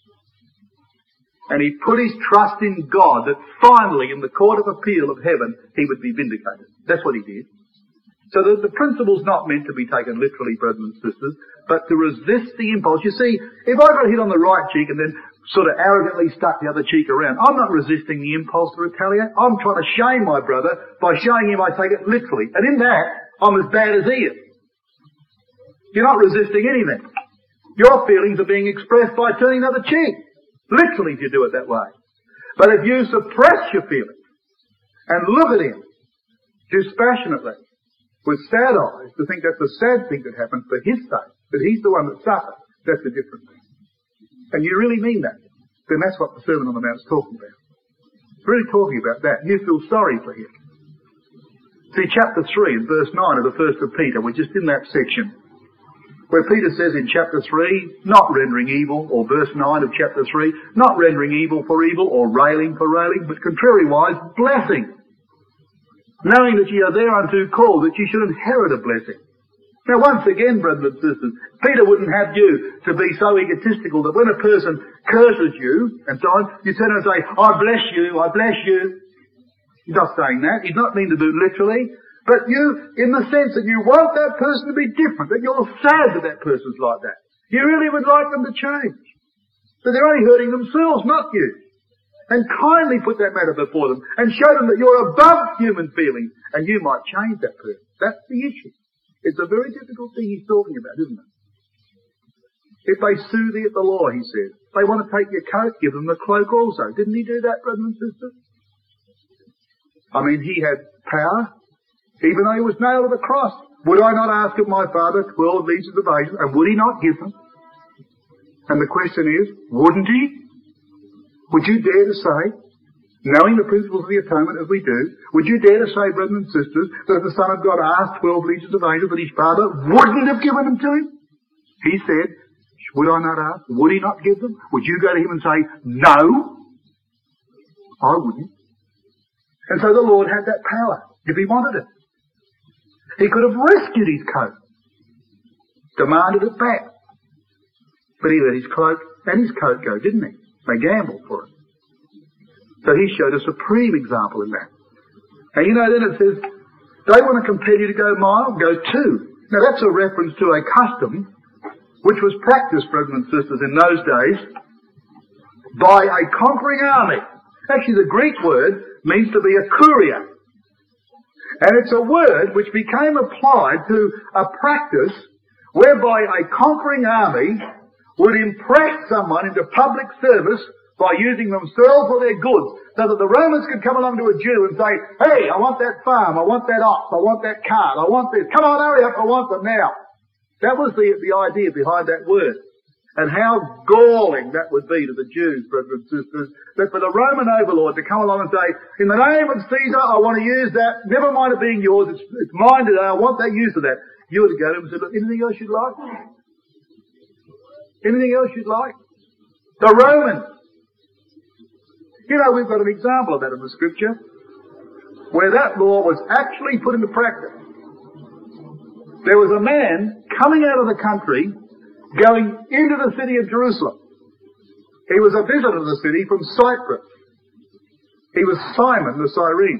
And he put his trust in God that finally, in the court of appeal of heaven, he would be vindicated. That's what he did. So the, the principle's not meant to be taken literally, brothers and sisters, but to resist the impulse. You see, if I got hit on the right cheek and then sort of arrogantly stuck the other cheek around, I'm not resisting the impulse to retaliate. I'm trying to shame my brother by showing him I take it literally. And in that, I'm as bad as he is. You're not resisting anything. Your feelings are being expressed by turning the other cheek. Literally, if you do it that way. But if you suppress your feelings and look at him dispassionately, with sad eyes, to think that's a sad thing that happened for his sake, that he's the one that suffered, that's a different thing. And you really mean that, then that's what the Sermon on the Mount is talking about. It's really talking about that. You feel sorry for him. See, chapter three and verse nine of the first of Peter, we're just in that section, where Peter says in chapter three, not rendering evil, or verse nine of chapter three, not rendering evil for evil, or railing for railing, but contrariwise, blessing. Knowing that ye are thereunto called, that ye should inherit a blessing. Now once again, brothers and sisters, Peter wouldn't have you to be so egotistical that when a person curses you, and so on, you turn and say, I bless you, I bless you. He's not saying that. He's not mean to do it literally. But you, in the sense that you want that person to be different, that you're sad that that person's like that. You really would like them to change. But they're only hurting themselves, not you. And kindly put that matter before them and show them that you're above human feelings and you might change that person. That's the issue. It's a very difficult thing he's talking about, isn't it? If they sue thee at the law, he says, they want to take your coat, give them the cloak also. Didn't he do that, brothers and sisters? I mean, he had power, even though he was nailed to the cross. Would I not ask of my Father twelve legions of angels, and would he not give them? And the question is, wouldn't he? Would you dare to say, knowing the principles of the atonement as we do, would you dare to say, brothers and sisters, that if the Son of God asked twelve legions of angels, that his Father wouldn't have given them to him? He said, would I not ask? Would he not give them? Would you go to him and say, no? I wouldn't. And so the Lord had that power, if he wanted it. He could have rescued his coat, demanded it back. But he let his cloak and his coat go, didn't he? They gambled for it. So he showed a supreme example in that. And you know, then it says, they want to compel you to go a mile, go two. Now that's a reference to a custom which was practiced, brothers and sisters, in those days by a conquering army. Actually, the Greek word means to be a courier. And it's a word which became applied to a practice whereby a conquering army would impress someone into public service by using themselves or their goods, so that the Romans could come along to a Jew and say, hey, I want that farm, I want that ox, I want that cart, I want this. Come on, hurry up, I want them now. That was the, the idea behind that word. And how galling that would be to the Jews, brothers and sisters, that for the Roman overlord to come along and say, in the name of Caesar, I want to use that, never mind it being yours, it's, it's mine today, I want that use of that. You would go to him and say, look, anything else you'd like? Anything else you'd like? The Romans. You know, we've got an example of that in the Scripture, where that law was actually put into practice. There was a man coming out of the country, going into the city of Jerusalem. He was a visitor to the city from Cyprus. He was Simon the Cyrene.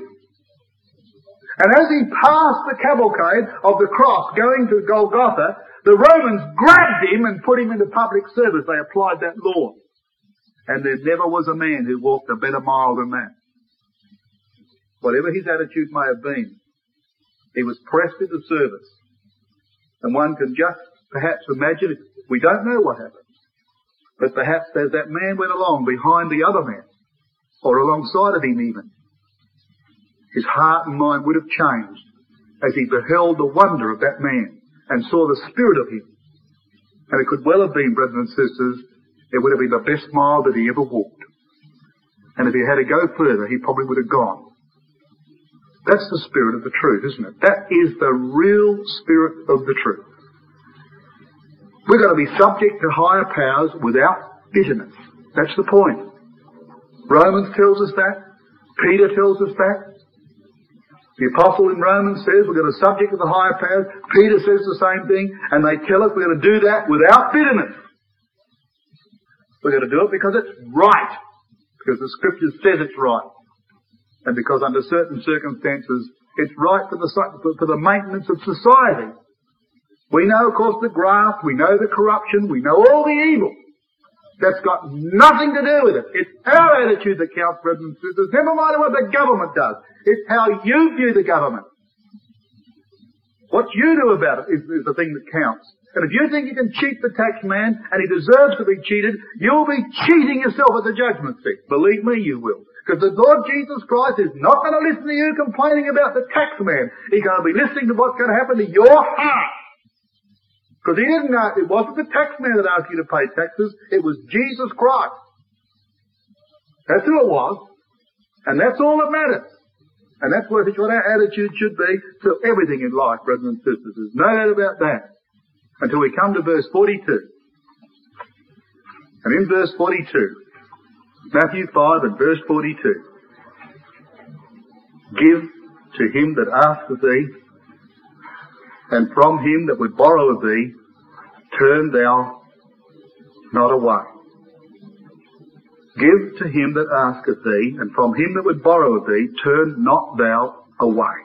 And as he passed the cavalcade of the cross going to Golgotha, the Romans grabbed him and put him into public service. They applied that law. And there never was a man who walked a better mile than that. Whatever his attitude may have been, he was pressed into service. And one can just perhaps imagine it. We don't know what happened. But perhaps as that man went along behind the other man, or alongside of him even, his heart and mind would have changed as he beheld the wonder of that man and saw the spirit of him. And it could well have been, brothers and sisters, it would have been the best mile that he ever walked. And if he had to go further, he probably would have gone. That's the spirit of the truth, isn't it? That is the real spirit of the truth. We're going to be subject to higher powers without bitterness. That's the point. Romans tells us that. Peter tells us that. The apostle in Romans says we're going to subject to the higher powers. Peter says the same thing. And they tell us we're going to do that without bitterness. We're going to do it because it's right. Because the Scripture says it's right. And because under certain circumstances it's right for the, for the maintenance of society. We know, of course, the graft, we know the corruption, we know all the evil. That's got nothing to do with it. It's our attitude that counts, brothers and sisters. Never mind what the government does. It's how you view the government. What you do about it is, is the thing that counts. And if you think you can cheat the tax man and he deserves to be cheated, you'll be cheating yourself at the judgment seat. Believe me, you will. Because the Lord Jesus Christ is not going to listen to you complaining about the tax man. He's going to be listening to what's going to happen to your heart. Because he didn't know, it wasn't the tax man that asked you to pay taxes, it was Jesus Christ. That's who it was. And that's all that matters. And that's what, what our attitude should be to everything in life, brothers and sisters. There's no doubt about that. Until we come to verse forty-two. And in verse forty-two, Matthew five and verse forty-two. Give to him that asketh thee, and from him that would borrow of thee, turn thou not away. Give to him that asketh thee, and from him that would borrow of thee, turn not thou away.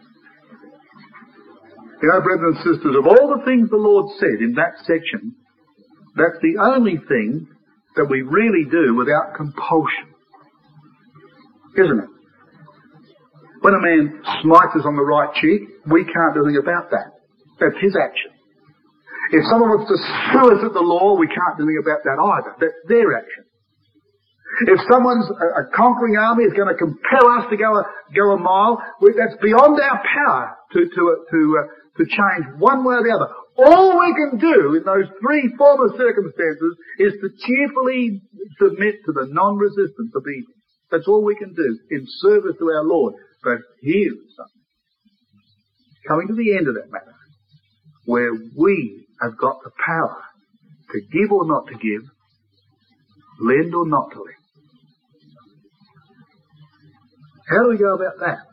You know, brothers and sisters, of all the things the Lord said in that section, that's the only thing that we really do without compulsion. Isn't it? When a man smites us on the right cheek, we can't do anything about that. That's his action. If someone wants to sue us at the law, we can't do anything about that either. That's their action. If someone's a, a conquering army is going to compel us to go a, go a mile, we, that's beyond our power to to uh, to uh, to change one way or the other. All we can do in those three former circumstances is to cheerfully submit to the non-resistance of evil. That's all we can do in service to our Lord. But here's something. Coming to the end of that matter, where we have got the power to give or not to give, lend or not to lend. How do we go about that?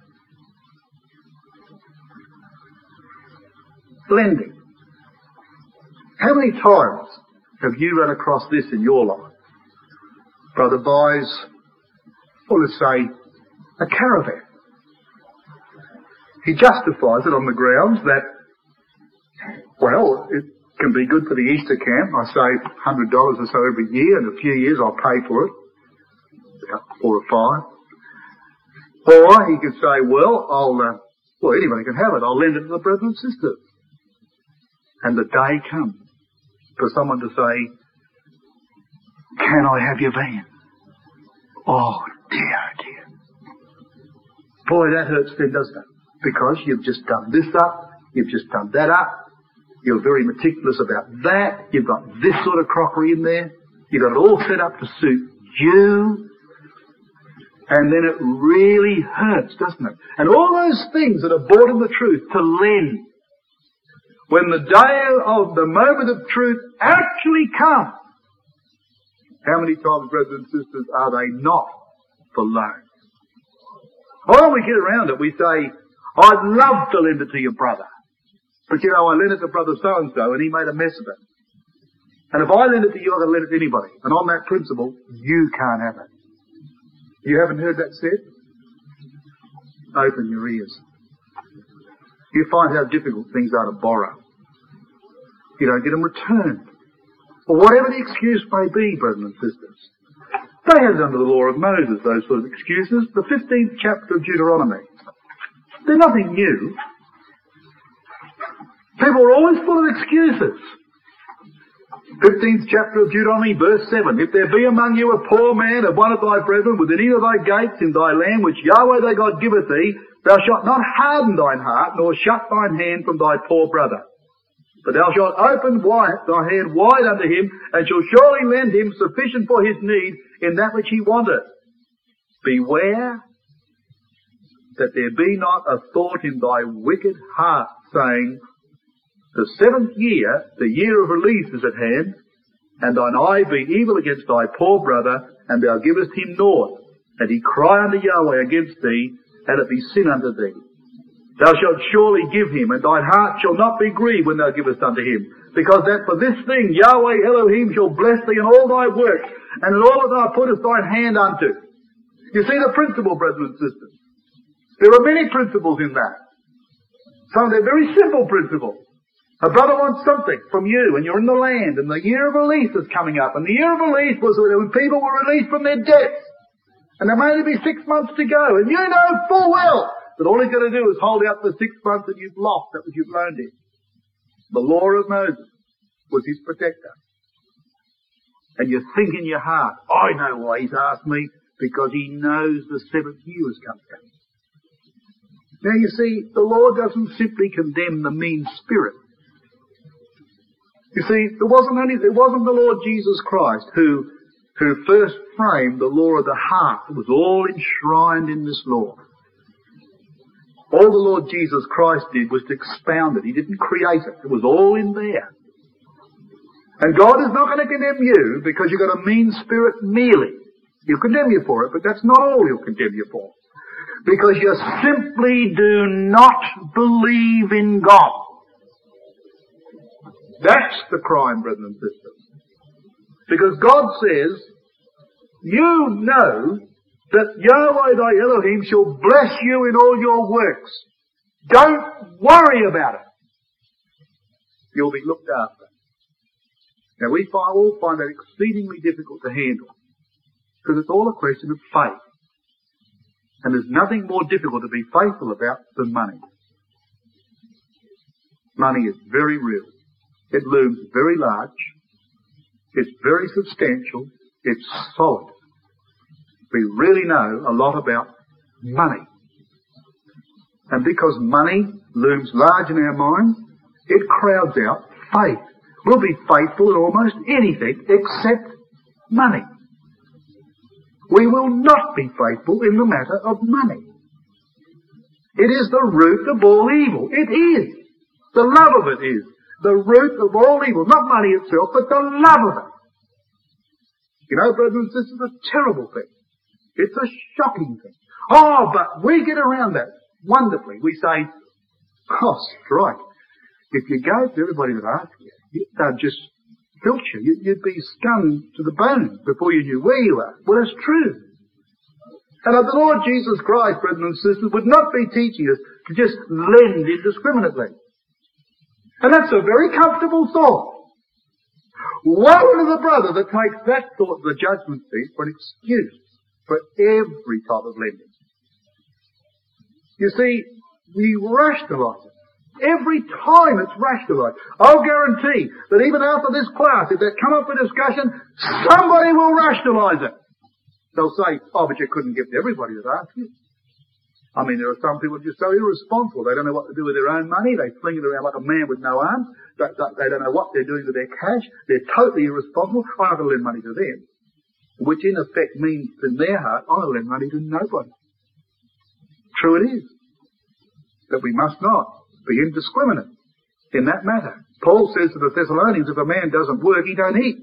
Lending. How many times have you run across this in your life? Brother buys, well, let's say, a caravan. He justifies it on the grounds that, well, it can be good for the Easter camp. I save one hundred dollars or so every year, and in a few years I'll pay for it, about four or five. Or he could say, well, I'll, uh, well, anybody can have it. I'll lend it to the brothers and sisters. And the day comes for someone to say, can I have your van? Oh, dear, dear. Boy, that hurts then, doesn't it? Because you've just done this up, you've just done that up, You're very meticulous about that. You've got this sort of crockery in there. You've got it all set up to suit you. And then it really hurts, doesn't it? And all those things that are bought in the truth to lend. When the day of the moment of truth actually comes, how many times, brothers and sisters, are they not for loan? Why don't we get around it? We say, I'd love to lend it to your brother. But you know, I lent it to brother so-and-so and he made a mess of it. And if I lend it to you, I can lend it to anybody. And on that principle, you can't have it. You haven't heard that said? Open your ears. You find how difficult things are to borrow. You don't get them returned. Or whatever the excuse may be, brothers and sisters. They had it under the law of Moses, those sort of excuses. The fifteenth chapter of Deuteronomy. They're nothing new. People are always full of excuses. fifteenth chapter of Deuteronomy, verse seven. If there be among you a poor man of one of thy brethren within either thy gates in thy land, which Yahweh thy God giveth thee, thou shalt not harden thine heart, nor shut thine hand from thy poor brother. But thou shalt open wide thy hand wide unto him, and shalt surely lend him sufficient for his need in that which he wanteth. Beware that there be not a thought in thy wicked heart, saying, the seventh year, the year of release is at hand, and thine eye be evil against thy poor brother, and thou givest him naught, and he cry unto Yahweh against thee, and it be sin unto thee. Thou shalt surely give him, and thine heart shall not be grieved when thou givest unto him, because that for this thing Yahweh Elohim shall bless thee in all thy work, and in all that thou puttest thine hand unto. You see the principle, brothers and sisters. There are many principles in that. Some of them are very simple principles. A brother wants something from you, and you're in the land, and the year of release is coming up. And the year of release was when people were released from their debts. And there may only be six months to go. And you know full well that all he's got to do is hold out the six months that you've lost, that which you've loaned him. The law of Moses was his protector. And you think in your heart, I know why he's asked me, because he knows the seventh year is coming. Now you see, the law doesn't simply condemn the mean spirit. You see, there wasn't only, it wasn't the Lord Jesus Christ who, who first framed the law of the heart. It was all enshrined in this law. All the Lord Jesus Christ did was to expound it. He didn't create it. It was all in there. And God is not going to condemn you because you've got a mean spirit merely. He'll condemn you for it, but that's not all he'll condemn you for. Because you simply do not believe in God. That's the crime, brothers and sisters. Because God says, you know that Yahweh thy Elohim shall bless you in all your works. Don't worry about it. You'll be looked after. Now we all find that exceedingly difficult to handle. Because it's all a question of faith. And there's nothing more difficult to be faithful about than money. Money is very real. It looms very large. It's very substantial. It's solid. We really know a lot about money. And because money looms large in our minds, it crowds out faith. We'll be faithful in almost anything except money. We will not be faithful in the matter of money. It is the root of all evil. It is. The love of it is the root of all evil. Not money itself, but the love of it. You know, brothers and sisters, it's a terrible thing. It's a shocking thing. Oh, but we get around that wonderfully. We say, oh, strike. If you go to everybody that asks you, they'd just filch you. You'd be stung to the bone before you knew where you are. Well, it's true. And the Lord Jesus Christ, brothers and sisters, would not be teaching us to just lend indiscriminately. And that's a very comfortable thought. Woe to the brother that takes that thought to the judgment seat for an excuse for every type of lending. You see, we rationalise it. Every time it's rationalised. I'll guarantee that even after this class, if they come up for discussion, somebody will rationalise it. They'll say, oh, but you couldn't give to everybody that asked you. I mean, there are some people just so irresponsible. They don't know what to do with their own money. They fling it around like a man with no arms. They, they don't know what they're doing with their cash. They're totally irresponsible. I'm not going to lend money to them. Which in effect means in their heart, I'm going to lend money to nobody. True it is. That we must not be indiscriminate in that matter. Paul says to the Thessalonians, if a man doesn't work, he don't eat.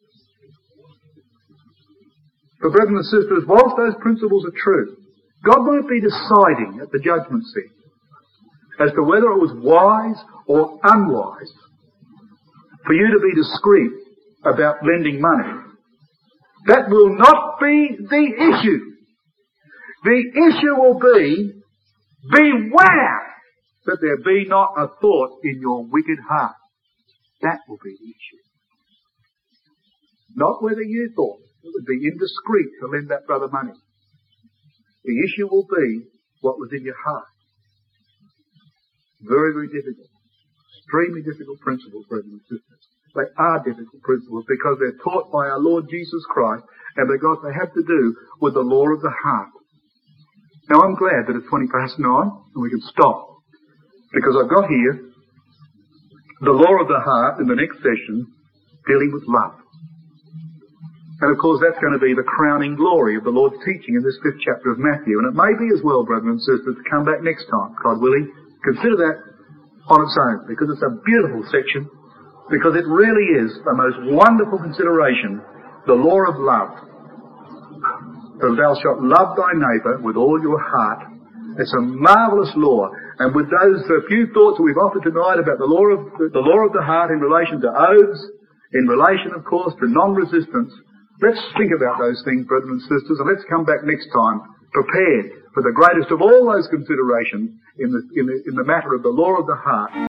But brethren and sisters, whilst those principles are true, God won't be deciding at the judgment seat as to whether it was wise or unwise for you to be discreet about lending money. That will not be the issue. The issue will be, beware that there be not a thought in your wicked heart. That will be the issue. Not whether you thought it would be indiscreet to lend that brother money. The issue will be what was in your heart. Very, very difficult. Extremely difficult principles, brothers and sisters. They are difficult principles because they're taught by our Lord Jesus Christ and because they have to do with the law of the heart. Now I'm glad that it's twenty past nine and we can stop because I've got here the law of the heart in the next session dealing with love. And of course that's going to be the crowning glory of the Lord's teaching in this fifth chapter of Matthew. And it may be as well, brethren and sisters, to come back next time, God willing. Consider that on its own, because it's a beautiful section, because it really is the most wonderful consideration, the law of love. For thou shalt love thy neighbour with all your heart. It's a marvellous law. And with those uh, few thoughts that we've offered tonight about the law of the law of the heart in relation to oaths, in relation, of course, to non-resistance, let's think about those things, brethren and sisters, and let's come back next time prepared for the greatest of all those considerations in the, in the, in the matter of the law of the heart.